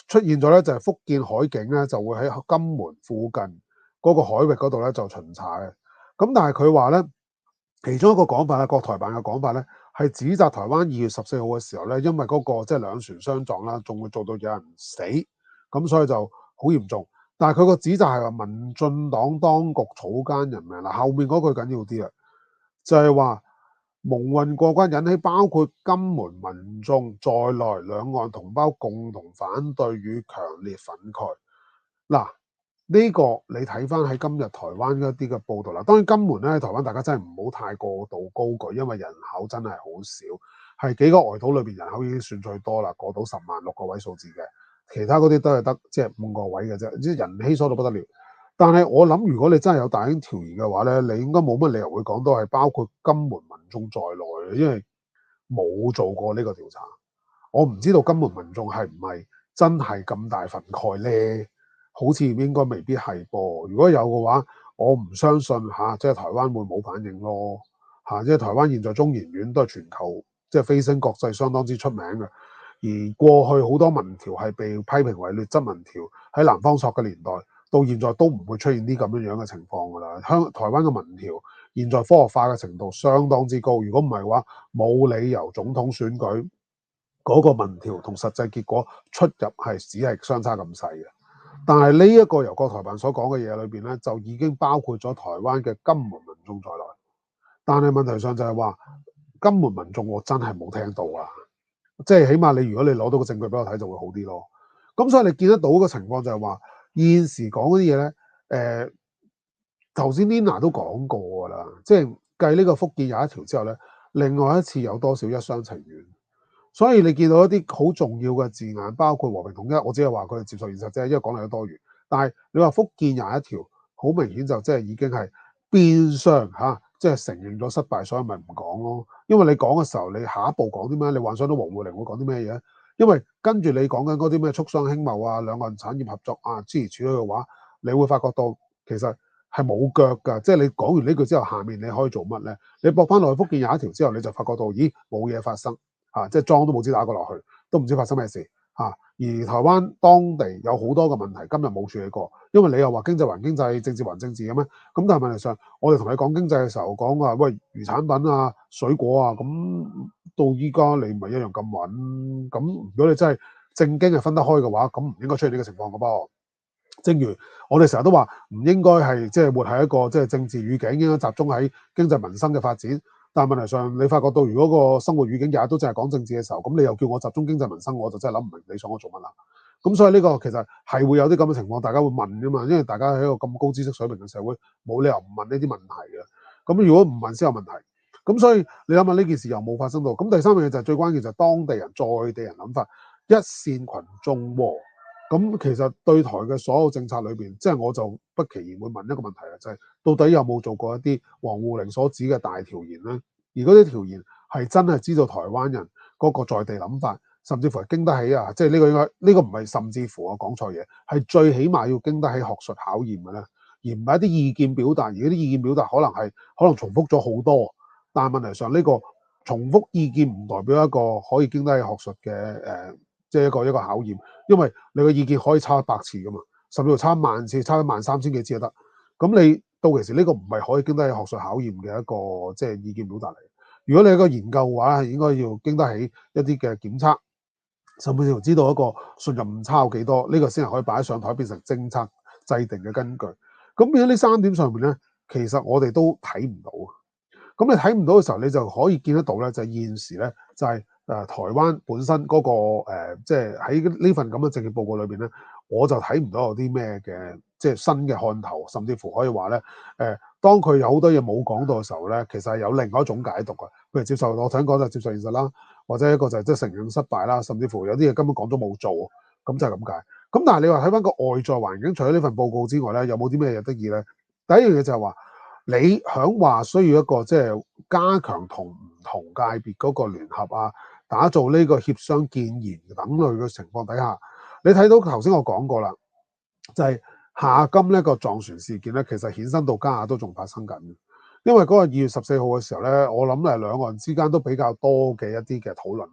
出現咗咧，就係福建海警咧就會喺金門附近嗰個海域嗰度咧就巡查嘅。咁但係佢話咧，其中一個講法咧，國台辦嘅講法咧，係指責台灣2月14號嘅時候咧，因為嗰個即係兩船相撞啦，仲會做到有人死，咁所以就好嚴重。但係佢個指責係話民進黨當局草菅人命嗱，後面嗰句緊要啲啊，就係話蒙混過關引起包括金門民眾在內兩岸同胞共同反對與強烈憤慨。嗱，呢個你睇翻喺今日台灣一啲嘅報道啦，當然金門咧喺台灣大家真係唔好太過度高舉，因為人口真係好少，係幾個外島裏邊人口已經算最多啦，過到10萬6個位數字嘅。其他嗰啲都係得即係5個位嘅啫，即係人稀疏到不得了。但係我諗，如果你真係有大興調研嘅話咧，你應該冇乜理由會講到係包括金門民眾在內嘅，因為冇做過呢個調查。我唔知道金門民眾係唔係真係咁大憤慨咧？好似應該未必係噃。如果有嘅話，我唔相信嚇，即係台灣會冇反應咯嚇。即係台灣現在中研院都係全球即係飛升國際相當之出名嘅。而過去好多民調係被批評為劣質民調，喺南方索嘅年代到現在都唔會出現啲咁樣嘅情況㗎啦。台灣嘅民調現在科學化嘅程度相當之高，如果唔係嘅話，冇理由總統選舉嗰個民調同實際結果出入係只係相差咁細嘅。但係呢一個由國台辦所講嘅嘢裏邊咧，就已經包括咗台灣嘅金門民眾在內。但係問題上就係話金門民眾我真係冇聽到啊！即係起碼如果你攞到個證據俾我睇就會好啲咯。咁所以你見得到個情況就係話現時講嗰啲嘢咧，頭先 Nina 都講過㗎啦，即係繼呢個福建21條之後咧，另外一次有多少一廂情願。所以你見到一啲好重要嘅字眼，包括和平統一，我只係話佢係接受現實啫，因為講嚟都多餘。但係你話福建21條，好明顯就即係已經係變相嚇。即係承認咗失敗，所以咪唔講咯。因為你講嘅時候，你下一步講啲咩？你幻想到黃慧玲會講啲咩嘢？因為跟住你講緊嗰啲咩促商興貿啊、兩岸產業合作啊諸如此類嘅話，你會發覺到其實係冇腳㗎。即係你講完呢句之後，下面你可以做乜咧？你駁翻落去福建21條之後，你就發覺到，咦，冇嘢發生嚇，即係莊都冇知打過落去，都唔知發生咩事嚇。而台灣當地有好多個問題，今日冇處理過，因為你又話經濟還經濟，政治還政治嘅咩？咁但係問題上，我哋同你講經濟嘅時候講話，喂，魚產品啊、水果啊，咁到依家你咪一樣咁穩。咁如果你真係正經係分得開嘅話，咁唔應該出現呢個情況嘅噃。正如我哋成日都話，唔應該係即係活喺一個即係政治語境，應該集中喺經濟民生嘅發展。但係問題上，你發覺到如果個生活語境日日都淨係講政治嘅時候，咁你又叫我集中經濟民生，我就真係諗唔明你想我做乜啦。咁所以呢個其實係會有啲咁嘅情況，大家會問㗎嘛，因為大家喺一個咁高知識水平嘅社會，冇理由唔問呢啲問題嘅。咁如果唔問先有問題。咁所以你諗下呢件事又冇發生到。咁第三樣嘢就係最關鍵就係當地人、在地人諗法，一線群眾喎。咁其實對台嘅所有政策裏邊，即係我就不其然會問一個問題啊，就係到底有冇做過一啲王滬寧所指嘅大調研咧？而嗰啲調研係真係知道台灣人嗰個在地諗法，甚至乎係經得起啊！即係呢個應該呢個唔係甚至乎我講錯嘢，係最起碼要經得起學術考驗嘅咧，而唔係一啲意見表達。而嗰啲意見表達可能重複咗好多，但係問題上呢個重複意見唔代表一個可以經得起學術嘅即係一個考驗，因為你嘅意見可以差100次噶嘛，甚至乎差1萬次、差13000幾次就得。咁你到其時呢個唔係可以經得起學術考驗嘅一個即係意見表達嚟。如果你係一個研究嘅話，係應該要經得起一啲嘅檢測，甚至乎知道一個信任誤差有幾多，呢個先係可以擺上台變成政策制定嘅根據。咁變咗呢3點上面咧，其實我哋都睇唔到。咁你睇唔到嘅時候，你就可以見得到咧，就係現時咧就係台灣本身嗰個即係喺呢份咁嘅政治報告裏邊咧，我就睇唔到有啲咩嘅即係新嘅看頭，甚至乎可以話咧當佢有好多嘢冇講到嘅時候咧，其實係有另外一種解讀嘅。譬如接受我頭先講就接受現實啦，或者一個就係即係承認失敗啦，甚至乎有啲嘢根本講咗冇做，咁就係咁解。咁但係你話睇翻個外在環境，除咗呢份報告之外咧，有冇啲咩嘢得意咧？第一樣嘢就係話，你響話需要一個即係加強同唔同界別嗰個聯合啊，打造呢個協商建言等類嘅情況底下，你睇到頭先我講過啦，就係夏金呢個撞船事件咧，其實衍生到加亞都仲發生緊。因為嗰個2月14號嘅時候咧，我諗係兩岸之間都比較多嘅一啲嘅討論啦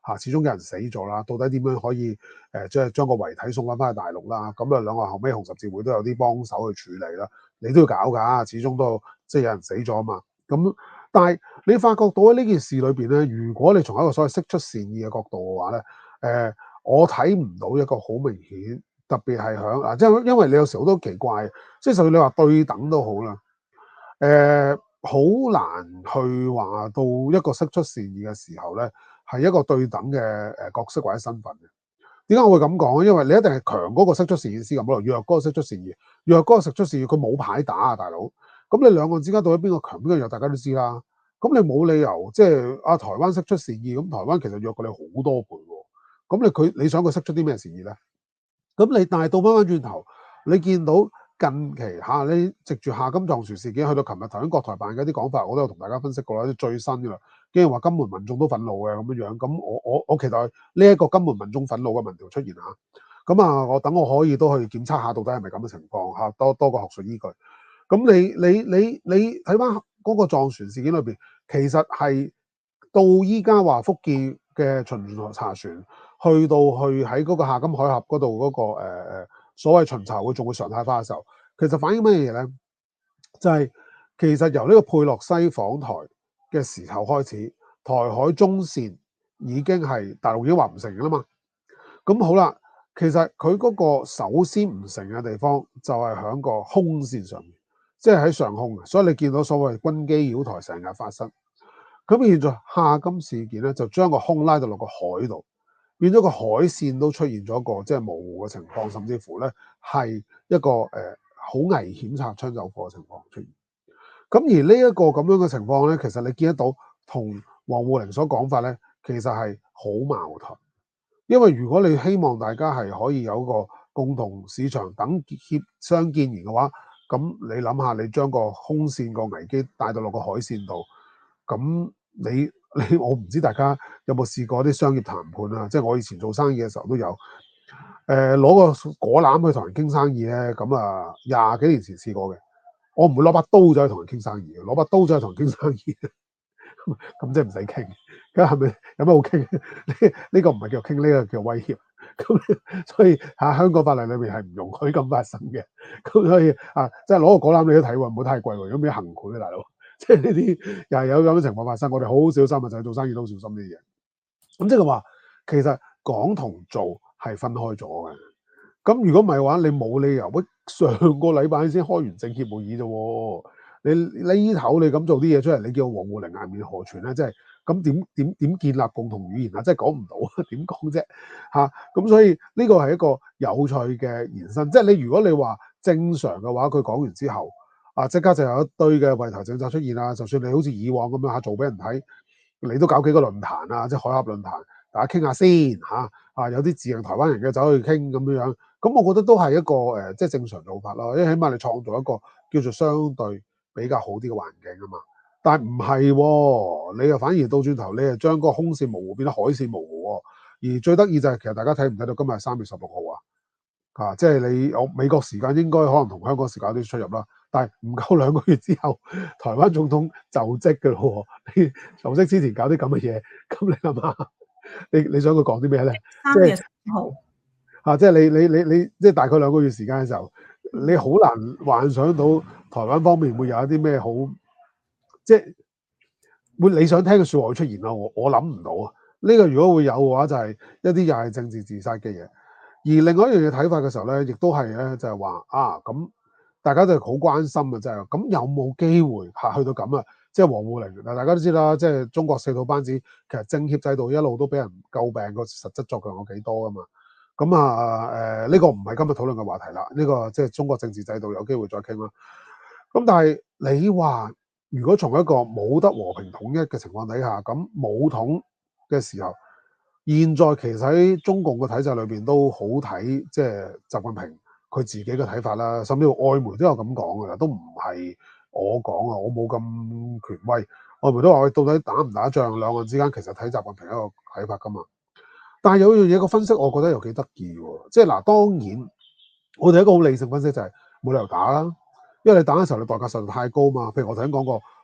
始終有人死咗啦，到底點樣可以即係將個遺體送翻去大陸啦？咁啊兩個後尾紅十字會都有啲幫手去處理啦，你都要搞㗎，始終都即係有人死咗啊嘛。咁但係你發覺到喺呢件事裏邊咧，如果你從一個所謂釋出善意嘅角度嘅話咧，我睇唔到一個好明顯，特別係響啊，即係因為你有時好多奇怪，即係就算你話對等都好啦，好難去話到一個釋出善意嘅時候咧，係一個對等嘅角色或者身份嘅。點解我會咁講？因為你一定係強嗰個釋出善意先咁咯，弱嗰個釋出善意，弱嗰個釋出善意，佢冇牌打啊，大佬。咁你兩個之間到底邊個強邊個弱，大家都知啦。咁你冇理由即係台灣釋出善意，咁台灣其實弱過你好多倍喎。咁你想佢釋出啲咩善意咧？咁你但係倒翻轉頭，你見到近期你藉住夏金撞船事件，去到琴日頭先國台辦嘅啲講法，我都有同大家分析過啦，啲最新嘅啦，竟然話金門民眾都憤怒嘅咁樣樣。咁我期待呢一個金門民眾憤怒嘅民調出現嚇。咁我等我可以都去檢測下，到底係咪咁嘅情況嚇，多個學術依據。咁你睇翻嗰個撞船事件裏邊，其實係到依家話福建嘅巡查船去喺嗰個夏金海峽嗰度嗰個所謂巡查會仲會常態化嘅時候，其實反映乜嘢咧？就係其實由呢個佩洛西訪台嘅時候開始，台海中線已經係大陸已經話唔成啦嘛。咁好啦，其實佢嗰個首先唔成嘅地方就係喺個空線上面，即係喺上空嘅，所以你見到所謂軍機繞台成日發生。咁現在夏金事件咧，就將個空拉到落個海度，變咗個海線都出現咗個即係模糊嘅情況，甚至乎咧係一個好危險擦槍走火嘅情況出現。咁而呢一個咁樣嘅情況咧，其實你見得到同王滬寧所講法咧，其實係好矛盾。因為如果你希望大家係可以有個共同市場等協相見言嘅話，咁你諗下，你將個空線個危機帶到落個海線度，咁我唔知大家有冇試過啲商業談判啊？即係我以前做生意嘅時候都有，攞個果籃去同人傾生意咧，咁20幾年前試過嘅，我唔會攞把刀走去同人傾生意嘅，攞把刀走去同人傾生意，咁即係唔使傾。咁係咪有咩好傾？呢個唔係叫傾，呢個叫威脅。咁所以香港法例裏面係唔容許咁發生嘅。咁所以即係攞個果籃你都睇喎，唔好太貴喎，如果咩行賄咧，大佬。即係呢啲又係有咁嘅情況發生，我哋好好小心啊！就係做生意都好小心呢啲嘢。咁即係話，其實講同做係分開咗嘅。咁如果唔係嘅話，你冇理由上個禮拜先開完政協會議啫喎。你呢頭你咁做啲嘢出嚟，你叫王滬寧顏面何存咧？即係咁點建立共同語言啊？即係講唔到，點講啫？咁所以呢個係一個有趣嘅延伸。即係你如果你話正常嘅話，佢講完之後。即刻就有一堆嘅惠台政策出現啦。就算你好似以往咁樣做俾人睇，你都搞幾個論壇啊，即係海峽論壇，大家傾下先有啲自認台灣人嘅走去傾咁樣。咁我覺得都係一個即係正常做法咯。因為起碼你創造一個叫做相對比較好啲嘅環境啊嘛。但係唔係喎，你又反而倒轉頭，你又將嗰個空線模糊變得海線模糊喎。而最得意就係其實大家睇唔睇到今日係3月16號啊？即係你美國時間應該可能同香港時間有啲出入啦。但係唔夠2個月之後，台灣總統就職嘅咯喎。你就職之前搞啲咁嘅嘢，咁你諗下，你想佢講啲咩咧 ？3月10號即係你即係大概2個月時間嘅時候，你好難幻想到台灣方面會有一啲咩好，即係會你想聽嘅説話會出現啦。我諗唔到啊。呢個如果會有嘅話，就係一啲又係政治自殺嘅嘢。而另外一樣嘢睇法嘅時候咧，亦都係咧，就係話咁。大家都係好關心嘅，真係咁有冇機會去到咁啊？即係王滬寧嗱，大家都知啦，即係中國4套班子，其實政協制度一路都俾人詬病個實質作用有幾多噶嘛。咁呢個唔係今日討論嘅話題啦。呢個即係中國政治制度有機會再傾啦。咁但係你話，如果從一個冇得和平統一嘅情況底下，咁武統嘅時候，現在其實喺中共嘅體制裏邊都好睇，即係習近平佢自己嘅睇法啦，甚至乎外媒都有咁講噶啦，都唔係我講啊，我冇咁權威。外媒都話：到底打唔打仗，兩岸之間其實睇習近平一個睇法噶嘛。但係有樣嘢個分析，我覺得又幾得意喎。即係嗱，當然我哋一個好理性分析就係冇理由打啦，因為你打嘅時候你代價實在太高嘛。譬如我頭先講過，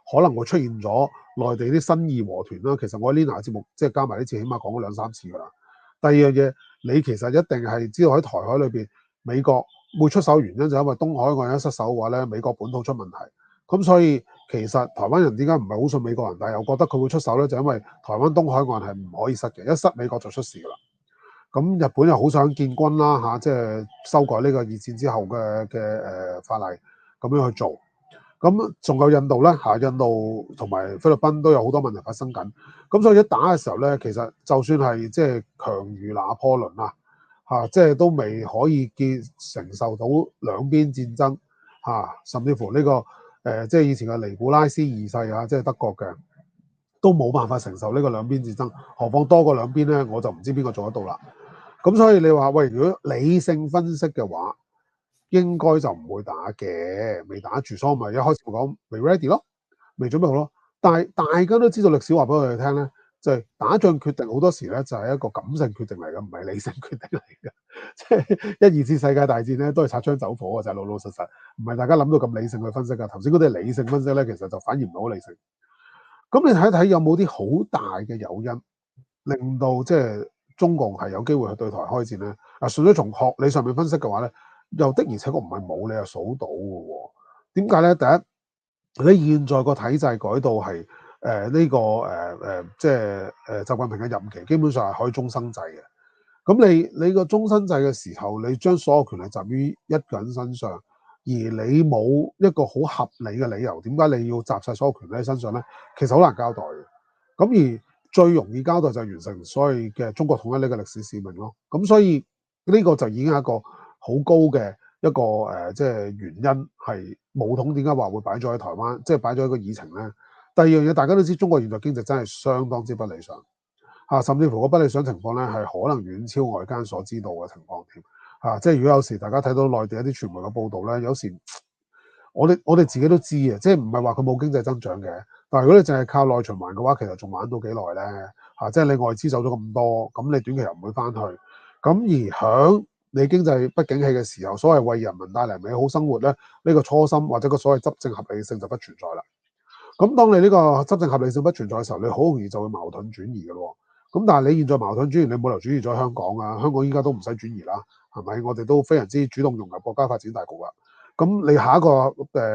可能會出現咗內地啲新義和團啦。其實我喺 Lina 嘅節目即係加埋呢次，起碼講咗2-3次㗎啦。第二樣嘢，你其實一定係知道喺台海裏邊，美國會出手原因就係因為東海岸一失手嘅話咧，美國本土出問題。咁所以其實台灣人點解唔係好信美國人，但係又覺得佢會出手咧？就因為台灣東海岸係唔可以失嘅，一失美國就出事㗎啦。咁日本又好想建軍啦嚇，即係修改呢個二戰之後嘅法例咁樣去做。咁仲有印度咧嚇，印度同埋菲律賓都有好多問題發生緊。咁所以一打嘅時候咧，其實就算係即係強如拿破崙啊嚇，即係都未可以承受到兩邊戰爭嚇，甚至乎呢個即係以前嘅尼古拉斯二世啊，即係德國嘅，都冇辦法承受呢個兩邊戰爭，何況多過兩邊咧，我就唔知邊個做得到啦。咁所以你話喂，如果理性分析嘅話，應該就唔會打嘅，未打住，所以咪一開始講未 ready 咯，未準備好咯。但係大家都知道歷史話俾我哋聽咧，就係打仗決定好多時咧就係一個感性決定嚟嘅，唔係理性決定嚟嘅。即係一二次世界大戰咧都係擦槍走火嘅，就係老老實實，唔係大家諗到咁理性去分析㗎。頭先嗰啲係理性分析咧，其實就反而唔係好理性。咁你睇睇有冇啲好大嘅誘因，令到即係中共係有機會去對台開戰咧？啊，純粹從學理上面分析嘅話咧，又的而且確唔係冇，你又數到嘅喎。點解咧？第一，你現在個體制改到係呢個即係習近平嘅任期，基本上係可以終身制嘅。咁你個終身制嘅時候，你將所有權力集於一個人身上，而你冇一個好合理嘅理由，點解你要集晒所有權力喺身上咧？其實好難交代嘅。咁而最容易交代就係完成所謂嘅中國統一呢個歷史使命咯。咁所以呢個就已經係一個好高嘅一個即係原因係武統點解話會擺咗喺台灣，即係擺咗喺個議程咧。第二樣嘢大家都知，中國現在經濟真係相當之不理想嚇，甚至乎個不理想情況咧係可能遠超外間所知道嘅情況添嚇。即係如果有時大家睇到內地一啲傳媒嘅報導咧，有時我哋自己都知嘅，即係唔係話佢冇經濟增長嘅。但係如果你淨係靠內循環嘅話，其實仲玩到幾耐咧嚇？即係你外資走咗咁多，咁你短期又唔會翻去。咁而響你經濟不景氣嘅時候，所謂為人民帶嚟美好生活咧，呢個初心或者個所謂執政合理性就不存在啦。咁當你呢個執政合理性不存在嘅時候，你好容易就會矛盾轉移嘅咯。咁但係你現在矛盾轉移，你冇理由轉移咗香港啊？香港依家都唔使轉移啦，係咪？我哋都非常之主動融入國家發展大局啦。咁你下一個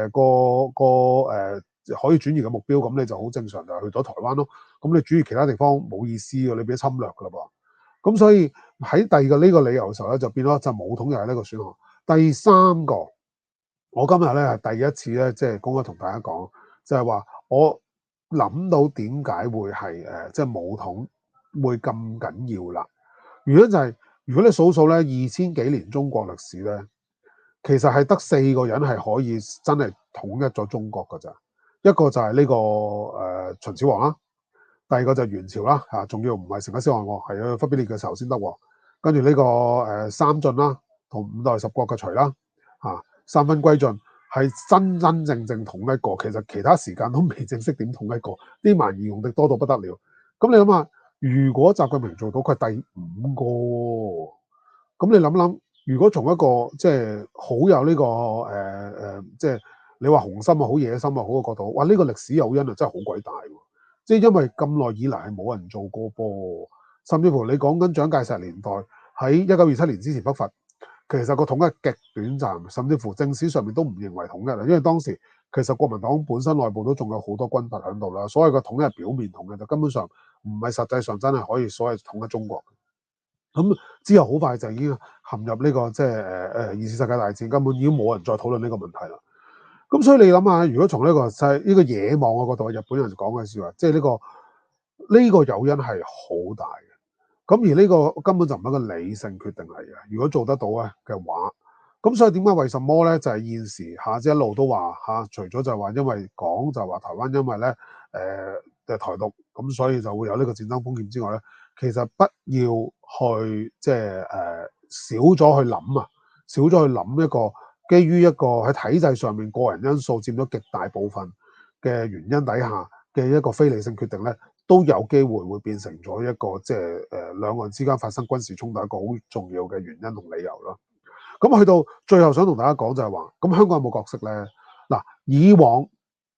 可以轉移嘅目標，咁你就好正常就係去咗台灣咯。咁你轉移其他地方冇意思嘅，你變咗侵略㗎啦噃。咁所以喺第二個呢個理由嘅時候咧，就變咗就武統又係呢個選項。第三個，我今日咧係第一次咧，即係公開同大家講，就係話我諗到點解會係即係武統會咁緊要啦。原因就係如果你數數咧2000幾年中國歷史咧，其實係得4個人係可以真係統一咗中國㗎咋。一個就係呢個秦始皇啦。第二個就係元朝啦嚇，仲要唔係成吉思汗喎，係忽必烈嘅時候先得喎。跟住呢個三晉啦，同五代十國嘅隋啦嚇，三分歸晉係真真正正統一過。其實其他時間都未正式點統一過，啲蠻夷用的多到不得了。咁你諗下，如果習近平做到，佢係第5個喎。咁你諗諗，如果從一個即係好有呢個即係你話雄心啊、好野心啊、好嘅角度，哇！呢個歷史誘因啊真係好鬼大喎。即係因為咁耐以嚟係冇人做過噃，甚至乎你講緊蔣介石年代喺1927年之前北伐，其實個統一極短暫，甚至乎正史上面都唔認為統一啦。因為當時其實國民黨本身內部都仲有好多軍閥喺度啦，所謂嘅統一係表面統一，就根本上唔係實際上真係可以所謂統一中國。咁之後好快就已經陷入呢個即係二次世界大戰，根本已經冇人再討論呢個問題啦。咁所以你諗下，如果從呢個野望嘅角度，日本人講嘅説話，即係呢個誘因係好大嘅。咁而呢個根本就唔係一個理性決定嚟嘅。如果做得到咧嘅話，咁所以點解為什麼咧？就係現時即一路都話除咗就係話因為講就話台灣因為咧台獨，咁所以就會有呢個戰爭風險之外咧，其實不要去即係少咗去諗啊，少咗去諗一個。基於一個喺體制上面個人因素佔咗極大部分嘅原因底下嘅一個非理性決定咧，都有機會會變成咗一個即係兩岸之間發生軍事衝突一個好重要嘅原因同理由咯。咁去到最後想同大家講就係話，咁香港有冇角色咧？嗱，以往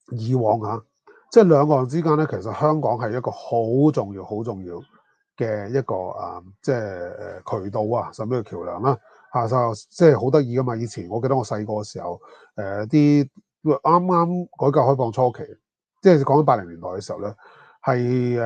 以往即係兩岸之間咧，其實香港係一個好重要、好重要嘅一個即係渠道甚至係橋梁啦。就即係好得意噶嘛！以前我記得我細個嘅時候，啲啱啱改革開放初期，即係講緊80年代嘅時候咧，係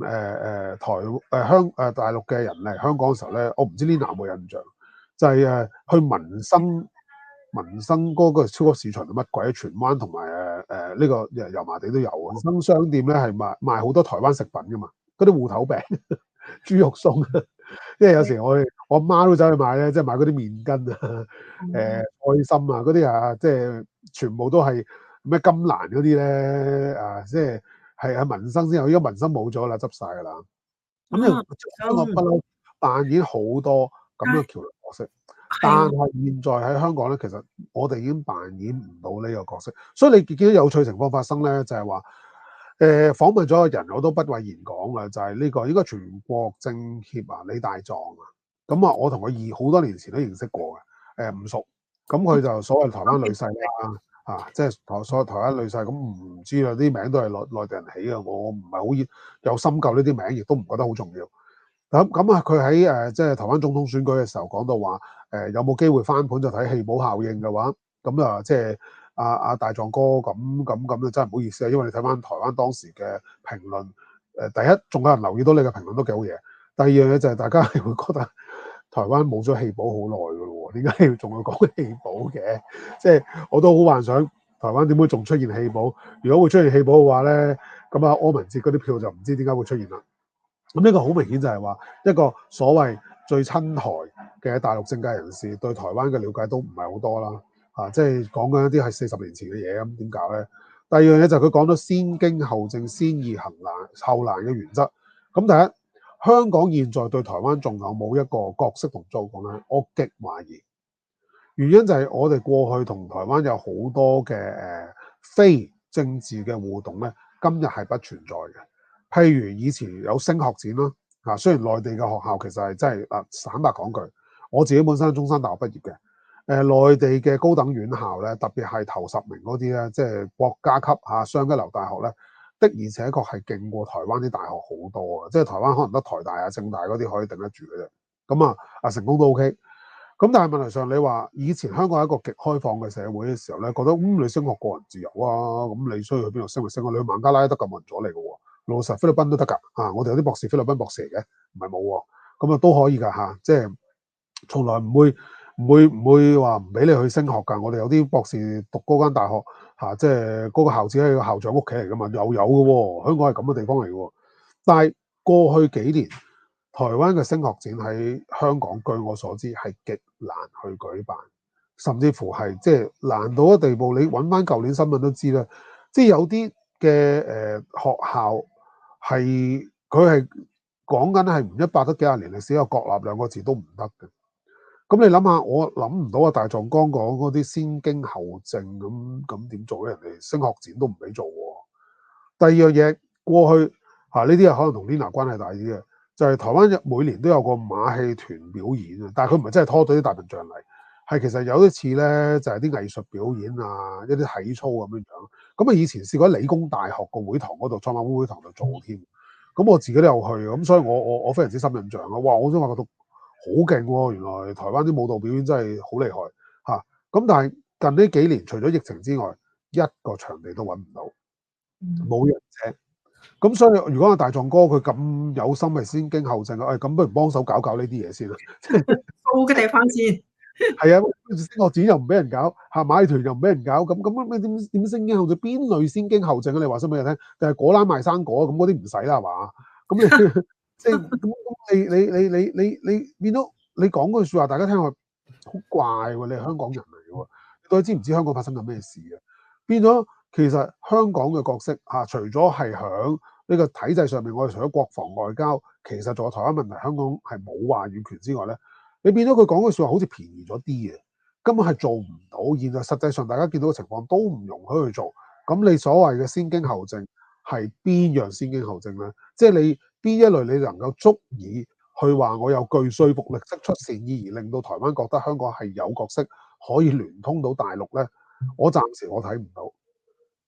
大陸嘅人嚟香港嘅時候咧，我唔知 Lina 有冇印象，就係去民生嗰個超級市場乜鬼，荃灣同埋呢個油麻地都有啊。民生商店咧係賣好多台灣食品噶嘛，嗰啲芋頭餅、豬肉鬆，因為有時我阿媽都走去買咧，即係買嗰啲麵筋菜心嗰啲即係全部都係咩金蘭嗰啲咧即係喺民生先有，依家民生冇咗啦，執晒㗎啦。咁香港不嬲扮演好多咁嘅橋梁角色。但係現在喺香港咧，其實我哋已經扮演唔到呢個角色，所以你見到有趣情況發生咧，就係話訪問咗個人，我都不諱言講啦，就係呢個應該全國政協李大壯咁我同佢好多年前都認識過嘅，唔熟，咁佢就所謂台灣女婿啦，即係所謂台灣女婿，咁唔知啦，啲名都係內地人起嘅，我唔係好有深究呢啲名，亦都唔覺得好重要。咁佢喺即係台灣總統選舉嘅時候講到話，有冇機會翻盤就睇棄保效應嘅話，咁即係阿大壯哥咁就真係唔好意思啊，因為你睇翻台灣當時嘅評論，第一仲有人留意到你嘅評論都幾好嘢，第二樣嘢就係大家係會覺得台灣冇咗棄保好耐㗎咯喎，點解要仲要講棄保嘅？即係我都好幻想台灣點會仲出現棄保，如果會出現棄保嘅話咧，咁柯文哲嗰啲票就唔知點解會出現啦。咁呢個好明顯就係話一個所謂最親台嘅大陸政界人士對台灣嘅了解都唔係好多啦，即係講緊一啲係40年前嘅嘢，咁點搞咧？第二樣嘢就係佢講咗先經後證、先易後難嘅原則。咁第一，香港現在對台灣仲有冇一個角色同作用咧？我極懷疑。原因就係我哋過去同台灣有好多嘅非政治嘅互動咧，今日係不存在嘅。譬如以前有升學展啦，雖然內地嘅學校其實係真係坦白講句，我自己本身係中山大學畢業嘅，內地嘅高等院校咧，特別係頭10名嗰啲咧，即係國家級雙一流大學咧，的而且確係勁過台灣啲大學好多啊！即係台灣可能得台大政大嗰啲可以頂得住嘅啫。咁成功都 OK。咁但係問題上，你話以前香港係一個極開放嘅社會嘅時候咧，覺得你升學個人自由咁你需要去邊度升咪升，你去孟加拉得㗎，冇人阻你嘅喎。老實菲律賓都得㗎，我哋有啲博士菲律賓博士嚟嘅，唔係冇喎，咁都可以㗎即係從來唔會話唔俾你去升學㗎。我哋有啲博士讀嗰間大學即係嗰個校址係個校長屋企嚟㗎嘛，有嘅喎，香港係咁嘅地方嚟嘅喎。但係過去幾年，台灣嘅升學展喺香港，據我所知係極難去舉辦，甚至乎係即係難到一地步。你揾翻舊年新聞都知啦，即係有啲嘅學校。係佢係講緊係唔100得幾廿年歷史，有國立2個字都唔得嘅。咁你諗下，我諗唔到大壯剛講嗰啲先經後證咁點做咧？人哋升學展都唔俾做喎。第二樣嘢過去呢啲可能同 Lina 關係大啲嘅，就係台灣每年都有個馬戲團表演啊，但係佢唔係真係拖到啲大笨象嚟，係其實有一次咧就係啲藝術表演一啲體操咁樣。咁以前試過喺理工大學個會堂嗰度，創辦會堂度做添。咁我自己都有去，咁所以我非常之深印象哇！我都話覺得好勁喎，原來台灣啲舞蹈表演真係好厲害咁但係近呢幾年，除咗疫情之外，一個場地都揾唔到，冇人啫。咁所以如果大壯哥佢咁有心係先經後證咁不如幫手搞呢啲嘢先啦。 好嘅地方先。 係升學展又唔俾人搞，馬戲團又唔俾人搞，咁點先經後證？邊類先經後證啊？你話先俾人聽，定係果欄賣生果咁嗰啲唔使啦，係嘛？咁你即係咁你變到你講句説話，大家聽落好怪喎！你係香港人嚟嘅喎，你到底知唔知香港發生緊咩事啊？變咗其實香港嘅角色除咗係響呢個體制上面，我哋除咗國防外交，其實仲有台灣問題，香港係冇話語權之外咧。你變咗佢講句説話好似便宜咗啲嘅，根本係做唔到。現在實際上大家見到嘅情況都唔容許去做。咁你所謂嘅先經後證係邊樣先經後證咧？即係你邊一類你能夠足以去話我有具說服力、釋出善意，而令到台灣覺得香港係有角色可以聯通到大陸咧？我暫時我睇唔到。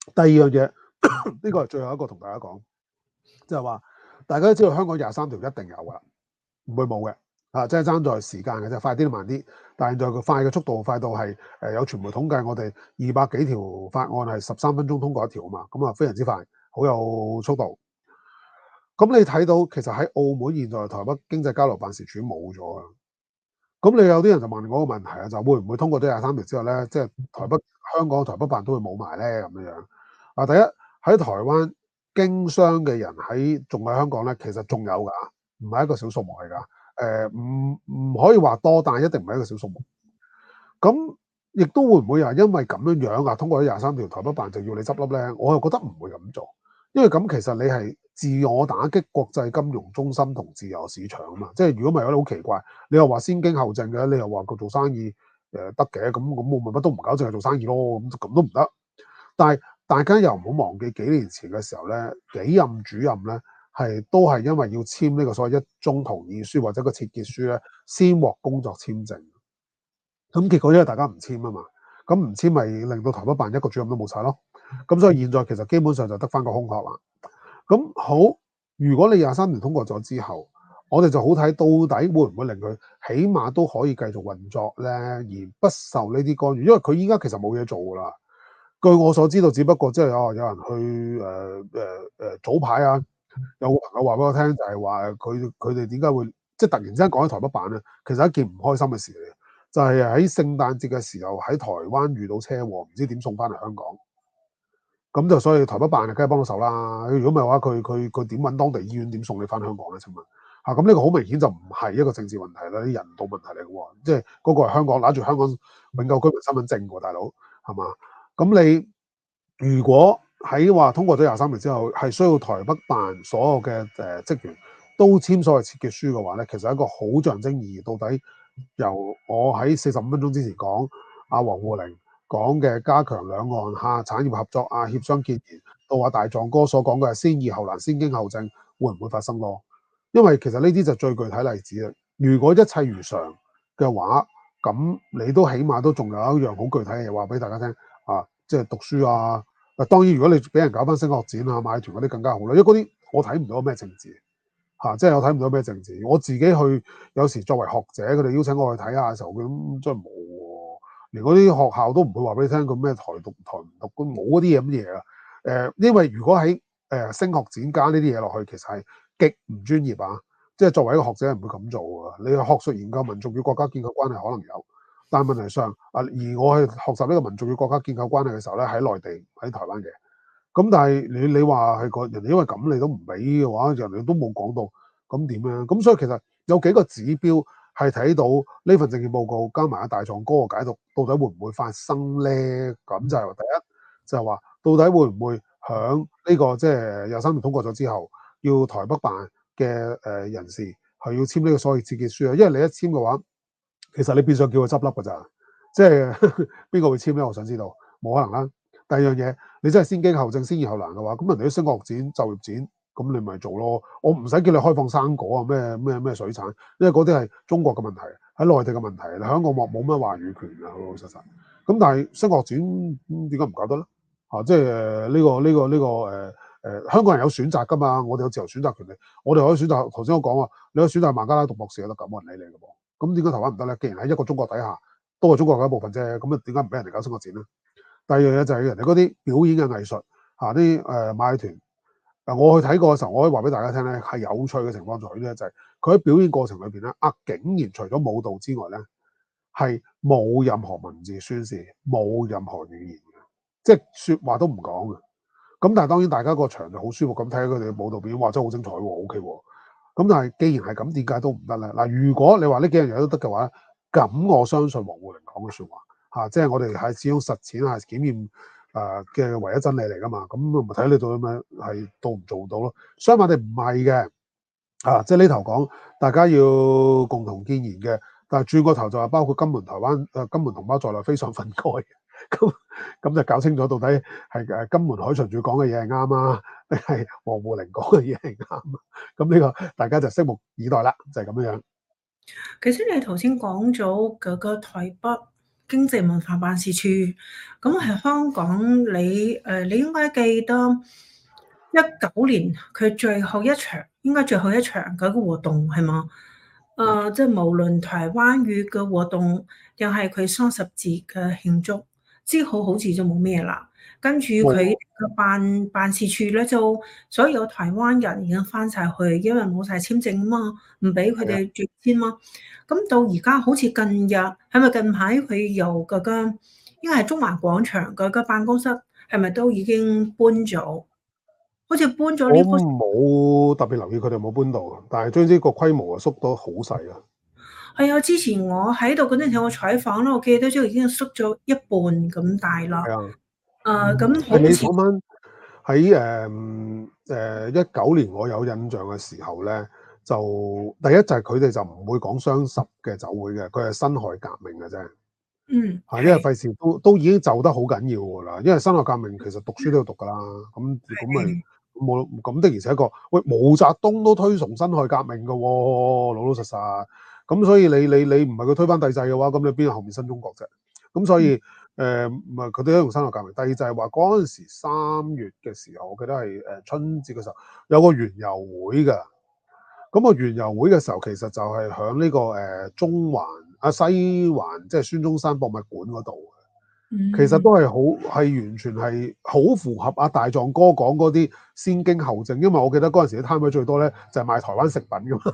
第二樣嘢，呢個係最後一個同大家講，即係話大家都知道香港23條一定有㗎，唔會冇嘅。即係爭在時間嘅啫，快啲定慢啲。但係現在佢快嘅速度快到係有傳媒統計，我哋200幾條法案係13分鐘通過一條啊嘛，咁啊非常之快，好有速度。咁你睇到其實喺澳門現在台北經濟交流辦事處冇咗啊。咁你有啲人就問我個問題啊，就會唔會通過咗23條之後咧，即係香港台北辦都會冇埋咧咁樣？第一喺台灣經商嘅人仲喺香港咧，其實仲有㗎，唔係一個小數目嚟㗎。唔可以話多，但係一定唔係一個小數目。咁亦都會唔會因為咁樣通過咗23條台北辦就要你執笠咧？我又覺得唔會咁做，因為咁其實你係自我打擊國際金融中心同自由市場啊嘛。即係如果唔係，好奇怪，你又話先經後政嘅，你又話佢做生意得嘅，咁我咪乜都唔搞，淨係做生意咯，咁都唔得。但係大家又唔好忘記幾年前嘅時候咧，幾任主任咧都係因為要簽呢個所謂一中同意書或者個切結書咧，先獲工作簽證。咁結果因為大家唔簽啊嘛，咁唔簽咪令到台北辦一個主任都冇晒咯。咁所以現在其實基本上就得翻個空殼啦。咁好，如果你23年通過咗之後，我哋就好睇到底會唔會令佢起碼都可以繼續運作咧，而不受呢啲干預。因為佢依家其實冇嘢做㗎啦。據我所知道，只不過即係有人去早排啊，有個朋友話俾我聽，就係話佢哋點解會即係突然之間講起台北辦咧，其實係一件唔開心嘅事嚟嘅。就係喺聖誕節嘅時候喺台灣遇到車禍，唔知點送翻嚟香港，咁就所以台北辦就梗係幫到手啦。如果唔係嘅話，佢點揾當地醫院點送你翻香港咧？請問咁呢個好明顯就唔係一個政治問題啦，啲人道問題嚟嘅喎，即係嗰個係香港攞住香港永久居民身份證喎，大佬係嘛？咁你如果喺話通過咗23年之後，係需要台北辦所有嘅職員都簽所謂切結書嘅話咧，其實係一個好象徵意義。到底由我喺45分鐘之前講阿王滬寧講嘅加強兩岸產業合作協商建言，到阿大壯哥所講嘅先易後難先經後政，會唔會發生咯？因為其實呢啲就最具體例子啦。如果一切如常嘅話，咁你都起碼都仲有一樣好具體嘅嘢話俾大家聽即係讀書啊。當然如果你俾人搞翻升學展買團嗰啲更加好啦，因為嗰啲我睇唔到咩政治。即係我睇唔到咩政治。我自己去有時作為學者，佢哋邀請我去睇下嘅時候，咁真係冇喎。連嗰啲學校都唔會話俾你聽佢咩台獨台唔讀，佢冇嗰啲嘢咁嘢啊。因為如果喺升學展加呢啲嘢落去，其實係極唔專業啊。即係作為一個學者唔會咁做啊。你學術研究民族與國家建構關係可能有，但係問題上而我去學習呢個民族與國家建構關係嘅時候咧，喺內地喺台灣嘅。咁但係你話係個人哋因為咁你都唔俾嘅話，人哋都冇講到，咁點咧？咁所以其實有幾個指標係睇到呢份政見報告加埋阿大壯哥嘅解讀，到底會唔會發生咧？咁就係第一就係話，到底會唔會響呢個即係23年通過咗之後，要台北辦嘅人士係要簽呢個所謂切結書啊？因為你一簽嘅話，其實你變相叫佢執笠㗎咋，即係邊個會簽咧？我想知道，冇可能啦。第二樣嘢，你真係先經後政先易後難嘅話，咁人哋都升學展、就業展，咁你咪做咯。我唔使叫你開放生果啊，咩水產，因為嗰啲係中國嘅問題，喺內地嘅問題，你香港冇乜話語權啊，老老實實。咁但係升學展點解唔搞得咧？即係香港人有選擇㗎嘛，我哋有自由選擇權利，我哋可以選擇。頭先我講你可以選擇孟加拉讀博士都得，冇人理你嘅噃。咁點解台灣唔得咧？既然喺一個中國底下，都係中國嘅一部分啫，咁點解唔俾人哋搞升學展咧？第二樣嘢就係人哋嗰啲表演嘅藝術啲馬戲團我去睇過嘅時候，我可以話俾大家聽咧，係有趣嘅情況在於咧，就係佢喺表演過程裏邊咧，竟然除咗舞蹈之外咧，係冇任何文字宣示，冇任何語言嘅，即係説話都唔講嘅。咁但係當然大家個場就好舒服咁睇佢哋嘅舞蹈表演，哇真係好精彩喎 ，OK 喎。咁但係既然係咁，點解都唔得咧？嗱，如果你話呢幾樣嘢都得嘅話，咁我相信王滬寧講嘅説話即係我哋係始終實踐係檢驗嘅唯一真理嚟㗎嘛。咁咪睇你到底咩係做唔做到咯？相反地唔係嘅即係呢頭講大家要共同建言嘅，但係轉個頭就係包括金門台灣金門同胞在內非常憤慨。咁就搞清楚到底係金門海巡署講嘅嘢係啱啊，定係王滬寧講嘅嘢係啱啊？咁呢個大家就拭目以待啦，就係咁樣樣。 其實你頭先講咗嗰個台北經濟文化辦事處。咁喺香港，你應該記得19年佢最後一場，應該最後一場嗰個活動係嘛？即係無論台灣語嘅活動，定係佢30節嘅慶祝，之後好似就冇咩啦。跟住佢嘅辦事處咧，就所有台灣人已經翻晒去，因為冇晒簽證啊嘛，唔俾佢哋續簽嘛。咁到而家好似近日，係咪近排佢由嗰個應該係中環廣場嗰個辦公室，係咪都已經搬咗？好似搬咗我呢幅。 冇特別留意佢哋有冇搬到，但係總之個規模啊縮到好細啊。 係啊，之前我喺度嗰陣時我採訪啦，我記得都已經縮咗一半咁大啦。 係啊，係你咁好似講翻喺19年我有印象嘅時候咧，就第一就係佢哋就唔會講雙十嘅酒會嘅，佢係辛亥革命嘅啫。因為費事都已經就得好緊要㗎啦。因為辛亥革命其實讀書都要讀㗎啦。咁咪冇咁的，而且確喂，毛澤東都推崇辛亥革命嘅喎，老老實實。咁所以你唔係佢推翻帝制嘅話，咁你邊有後面新中國啫？咁所以唔係佢哋都用辛亥革命。第二就係話嗰陣時3月嘅時候，我記得係春節嘅時候有個園遊會㗎。咁個園遊會嘅時候，其實就係響呢個中環西環，即係孫中山博物館嗰度嘅。其實都係完全係好符合大壯哥講嗰啲先經後政，因為我記得嗰陣時啲攤位最多咧就係賣台灣食品㗎嘛。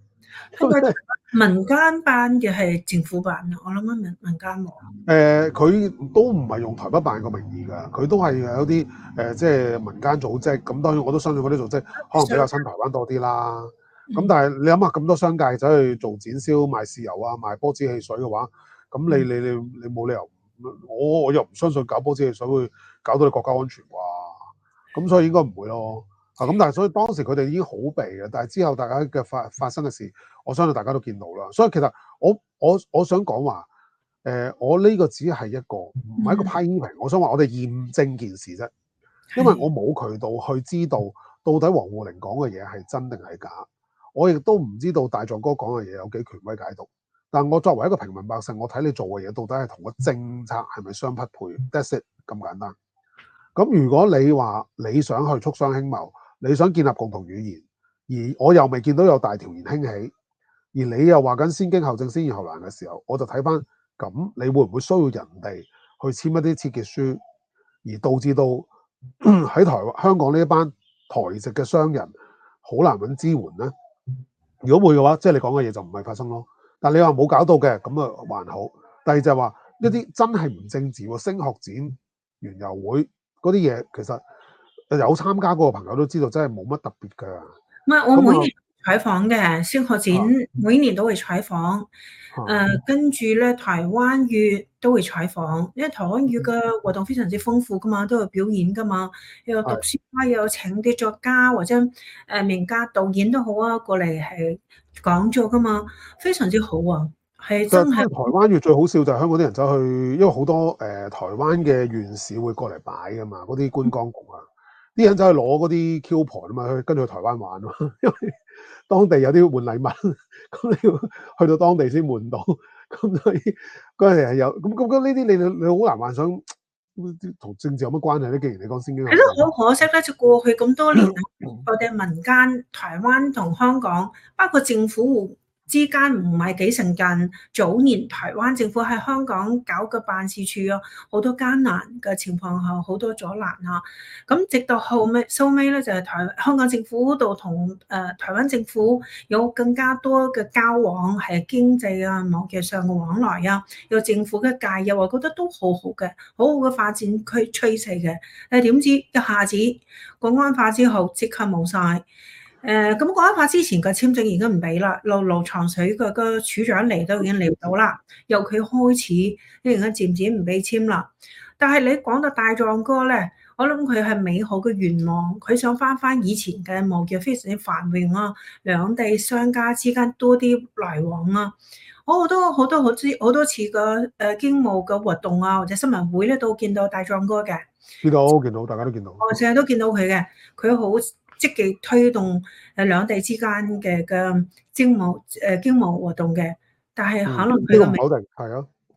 民間辦嘅係政府辦啊，我諗緊民間冇。 佢都唔係用台北辦個名義㗎，佢都係有啲即係民間組織。咁當然我都相信嗰啲組織可能比較親台灣多啲啦。咁但係你諗下咁多商界走去做展銷賣豉油啊賣波子汽水嘅話，咁你冇理由，我又唔相信搞波子汽水會搞到你國家安全啩。咁所以應該唔會咯。咁但係所以當時佢哋已經好避嘅，但係之後大家嘅發生嘅事，我相信大家都見到啦。所以其實我想講話，我呢個只係一個唔係一個批評，我想話我哋驗證件事啫。因為我冇渠道去知道到底黃護寧講嘅嘢係真定係假。我亦都唔知道大壯哥講嘅嘢有幾權威解讀，但我作為一個平民百姓，我睇你做嘅嘢到底係同個政策係咪相匹配 ？That's it，咁簡單。咁如果你話你想去促商興貿，你想建立共同語言，而我又未見到有大調研興起，而你又話緊先經後政先易後難嘅時候，我就睇翻咁，你會唔會需要人哋去簽一啲切結書，而導致到喺香港呢一班台籍嘅商人好難揾支援呢？如果會嘅話，即係你講嘅嘢就唔係發生咯。但係你話冇搞到嘅，咁啊還好。第二就係話一啲真係唔政治喎，升學展、園遊會嗰啲嘢，其實有參加過嘅朋友都知道，真係冇乜特別㗎。 唔係，我每年採訪嘅升學展，每年都會採訪。跟住咧，台灣語都會採訪，因為台灣語嘅活動非常之豐富噶嘛，都有表演噶嘛，又有讀書啦，又有請啲作家或者名家導演都好啊，過嚟係講咗噶嘛，非常之好啊，係真係。 台灣語最好笑就係香港啲人走去，因為好多台灣嘅縣市會過嚟擺噶嘛，嗰啲觀光局啊，啲人走去攞嗰啲 coupon 啊嘛，跟住去台灣玩啊嘛，因為當地有啲換禮物，咁你要去到當地先換到，咁所以嗰陣時係有咁呢啲你好難幻想同政治有乜關係咧？既然你講先經， 係咯，好可惜咧，就過去咁多年，我哋民間台灣同香港，包括政府之間唔係幾成近。早年台灣政府喺香港搞個辦事處啊，好多艱難嘅情況下，好多阻攔啊。咁直到收尾咧，就係香港政府嗰度同台灣政府有更加多嘅交往，係經濟啊、貿易上嘅往來啊，有政府嘅介入，我覺得都好好嘅，好好嘅發展趨勢嘅。誒點知一下子國安法之後即刻冇晒。咁國安法之前嘅簽證已經唔俾啦，路長水個處長嚟都已經嚟唔到啦。由佢開始，而家漸漸唔俾簽啦。但係你講到大壯哥咧，我諗佢係美好嘅願望，佢想翻以前嘅貿易非常之繁榮啊，兩地商家之間多啲來往啊。我好多次嘅經貿嘅活動啊，或者新聞會咧都見到大壯哥嘅。 見到，大家都見到。 我成日都見到佢嘅，佢好積極推動兩地之間嘅經貿活動嘅，但係可能佢嘅否定係啊。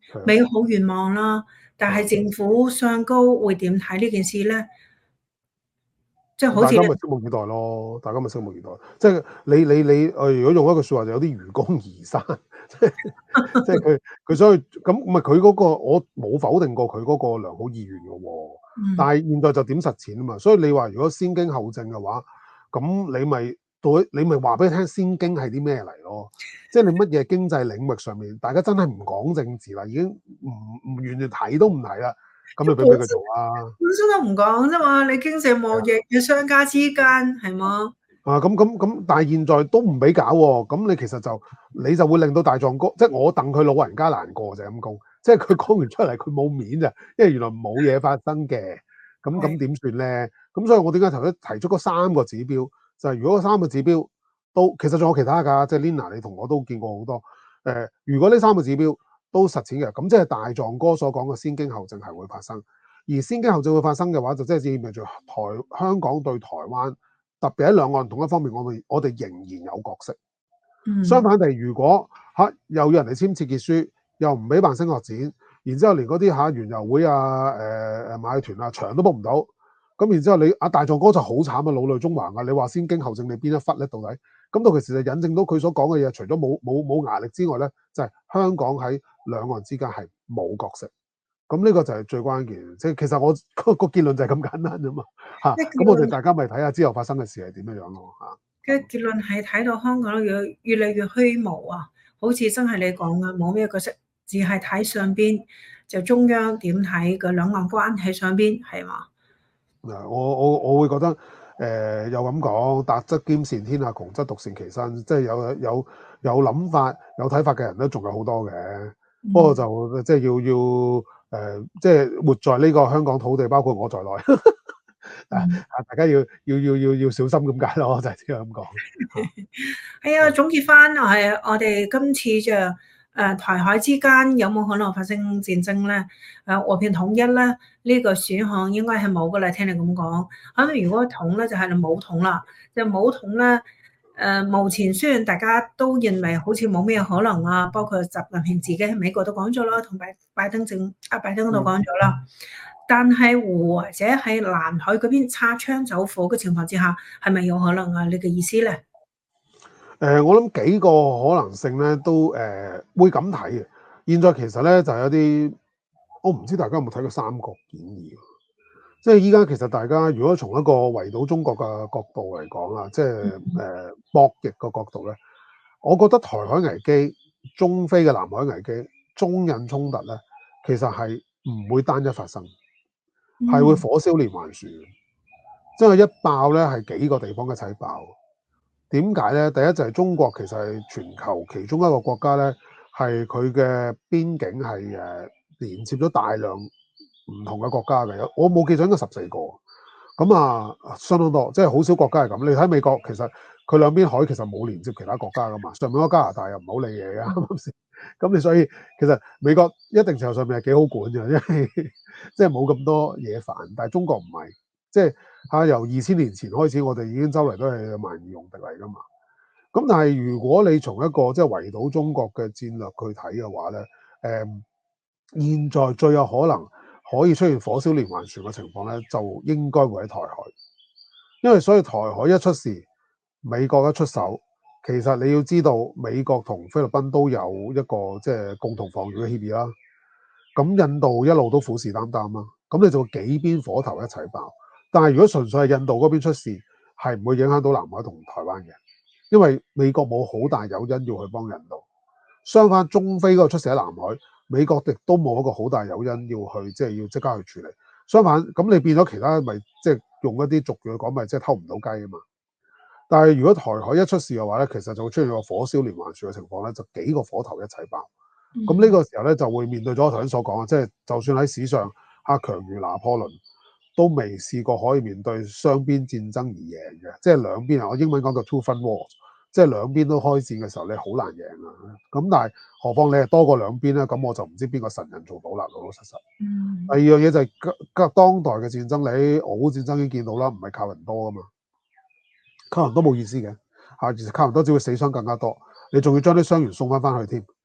美好願望啦。但係政府上高會點睇呢件事咧？即係好似大家咪拭目以待咯，大家咪拭目以待。即係你如果用一句説話就有啲愚公移山，即係佢所以咁唔係佢嗰個，我冇否定過佢嗰個良好意願嘅喎。但係現在就點實踐啊嘛，所以你話如果先經後政嘅話，咁你咪話俾佢聽先經係啲咩嚟咯？即係你乜嘢經濟領域上面，大家真係唔講政治啦，已經唔完全睇都唔睇啦，咁就俾佢做啦。 本身都唔講啫嘛，你經濟貿易嘅商家之間係嘛？ 咁，但係現在都唔俾搞喎，咁你其實你就會令到大狀哥，即係我戥佢老人家難過就係咁講，即係佢講完出嚟佢冇面咋，因為原來冇嘢發生嘅，咁點算咧？咁所以我點解提出嗰3個指標，就係如果嗰3個指標都其實仲有其他㗎，即係 Lina 你同我都見過好多，如果呢3個指標都實踐嘅，咁即係大狀哥所講嘅先經後政係會發生，而先經後政會發生嘅話，就即係意味住香港對台灣。特別喺兩岸同一方面，我哋仍然有角色。相反地，如果又要人哋簽切結書，又唔俾辦升學展，然之後連嗰啲園遊會馬戲團啊場都 book 唔到，咁然之後你大狀哥就好慘啊，老淚縱橫啊！你話先經後政你邊一忽咧？到底咁到其實就引證到佢所講嘅嘢，除咗冇壓力之外咧，就係香港喺兩岸之間係冇角色。咁呢個就係最關鍵，即係其實我個結論就係咁簡單啫嘛嚇。咁我哋大家咪睇下之後發生嘅事係點樣樣咯嚇。 嘅結論係睇到香港越嚟越虛無啊，好似真係你講嘅冇咩角色，只係睇上邊就中央點睇個兩岸關係上邊係嘛？ 我會覺得又咁講，達則兼善天下，窮則獨善其身，即係有諗法有睇法嘅人都仲有好多嘅。不過就即係要即係活在呢個香港土地，包括我在內，大家要小心咁解咯，就係只係咁講。 係啊，總結翻係我哋今次就台海之間有冇可能發生戰爭咧？和平統一咧，呢個選項應該係冇噶啦。聽你咁講，咁如果統咧就係冇統啦，就冇統咧。目前雖然大家都認為好似冇咩可能啊，包括習近平自己喺美國都講咗啦，同拜登嗰度講咗啦。但係或者喺南海嗰邊擦槍走火嘅情況之下，係咪有可能啊？你嘅意思咧？ 我諗幾個可能性咧，都會咁睇嘅。現在其實咧就有啲，我唔知大家有冇睇過《三國演義》。即係依家其實大家如果從一個圍堵中國嘅角度嚟講啊，即係博弈個角度咧，我覺得台海危機、中非嘅南海危機、中印衝突咧，其實係唔會單一發生，係會火燒連環船。即係一爆咧係幾個地方一齊爆。點解咧？第一就係中國其實係全球其中一個國家咧，係佢嘅邊境係連接咗大量唔同嘅國家嘅，我冇記錯應該14個，咁相當多，即係好少國家係咁。你睇美國其實佢兩邊海其實冇連接其他國家噶嘛，上面嗰加拿大又唔好理嘢㗎，啱唔啱先？咁你所以其實美國一定程度上面係幾好管嘅，因為即係冇咁多嘢煩。但係中國唔係，即係由2000年前開始，我哋已經周圍都係萬二用敵嚟噶嘛。咁但係如果你從一個即係圍堵中國嘅戰略去睇嘅話咧，現在最有可能可以出現火燒連環船嘅情況咧，就應該會喺台海，因為所以台海一出事，美國一出手，其實你要知道美國同菲律賓都有一個即係共同防禦嘅協議啦。咁印度一路都虎視眈眈啦，咁你就幾邊火頭一齊爆。但係如果純粹係印度嗰邊出事，係唔會影響到南海同台灣嘅，因為美國冇好大誘因要去幫印度。相反，中非嗰個出事喺南海，美國亦都冇一個好大誘因要去即刻去處理。相反，咁你變咗其他咪即係用一啲俗語去講，咪即係偷唔到雞啊嘛。但係如果台海一出事嘅話咧，其實就會出現個火燒連環船嘅情況咧，就幾個火頭一齊爆。咁呢個時候咧就會面對咗我頭先所講嘅，即係就算喺史上強如拿破崙都未試過可以面對雙邊戰爭而贏嘅，即係兩邊啊，我英文講到 two front war。即係兩邊都開戰嘅時候，你好難贏啊！咁但係何況你係多過兩邊咧，咁我就唔知邊個神人做到啦，老老實實。第二樣嘢就係當代嘅戰爭，你喺俄烏戰爭已經見到啦，唔係靠人多噶嘛，靠人多冇意思嘅嚇，靠人多只會死傷更加多，你仲要將啲傷員送翻去添。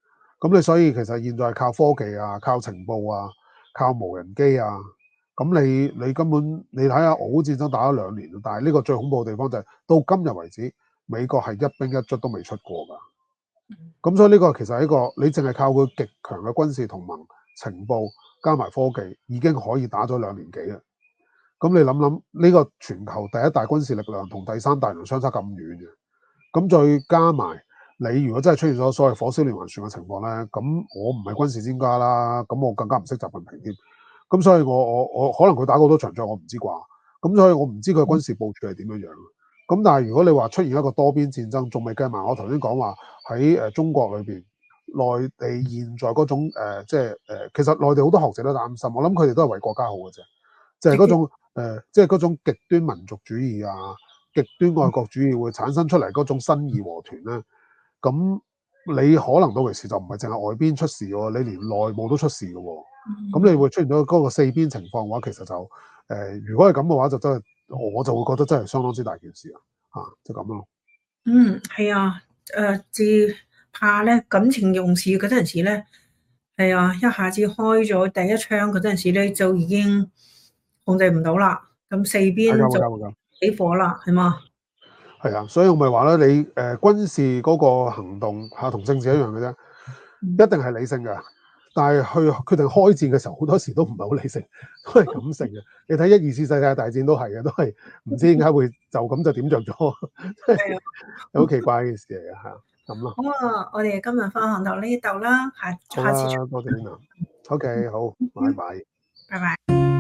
咁你所以其實現在係靠科技啊、靠情報啊、靠無人機啊。咁你根本你睇下俄烏戰爭打咗2年，但係呢個最恐怖嘅地方就係到今日為止，美國係一兵一卒都未出過㗎。咁所以呢個其實係一個你淨係靠佢極強嘅軍事同盟、情報加埋科技，已經可以打咗2年幾啦。咁你諗諗呢個全球第一大軍事力量同第三大能相差咁遠嘅，咁再加埋你如果真係出現咗所謂火燒連環船嘅情況咧，咁我唔係軍事專家啦，咁我更加唔識習近平添。咁所以我可能佢打過好多場仗，我唔知啩。咁所以我唔知佢軍事部署係點樣樣。咁但係如果你話出現一個多邊戰爭，仲未計埋我頭先講話喺中國裏邊，內地現在嗰種即係其實內地好多學者都擔心，我諗佢哋都係為國家好嘅啫，就係嗰種即係嗰種極端民族主義啊、極端愛國主義會產生出嚟嗰種新義和團咧。咁你可能到時就唔係淨係外邊出事喎，你連內部都出事嘅喎。咁你會出現咗嗰個四邊情況嘅話，其實就如果係咁嘅話，就真係我就會覺得真係相當之大件事啊！就咁咯。 係啊，至怕咧感情用事嗰陣時咧，係啊，一下子開咗第一槍嗰陣時咧，就已經控制唔到啦。咁四邊就起火啦，係嘛？ 係啊，所以我咪話咧，你軍事嗰個行動同政治一樣嘅啫，一定係理性嘅。但係去決定開戰嘅時候，好多時都唔係好理性，都係感性嘅。你睇1、2次世界大戰都係嘅，都係唔知點解會就咁就點着咗，係好奇怪嘅事嚟嘅嚇。咁咯。 好啊，我哋今日分享到呢度啦，下次多謝 Lina。OK，好，拜拜。 拜拜。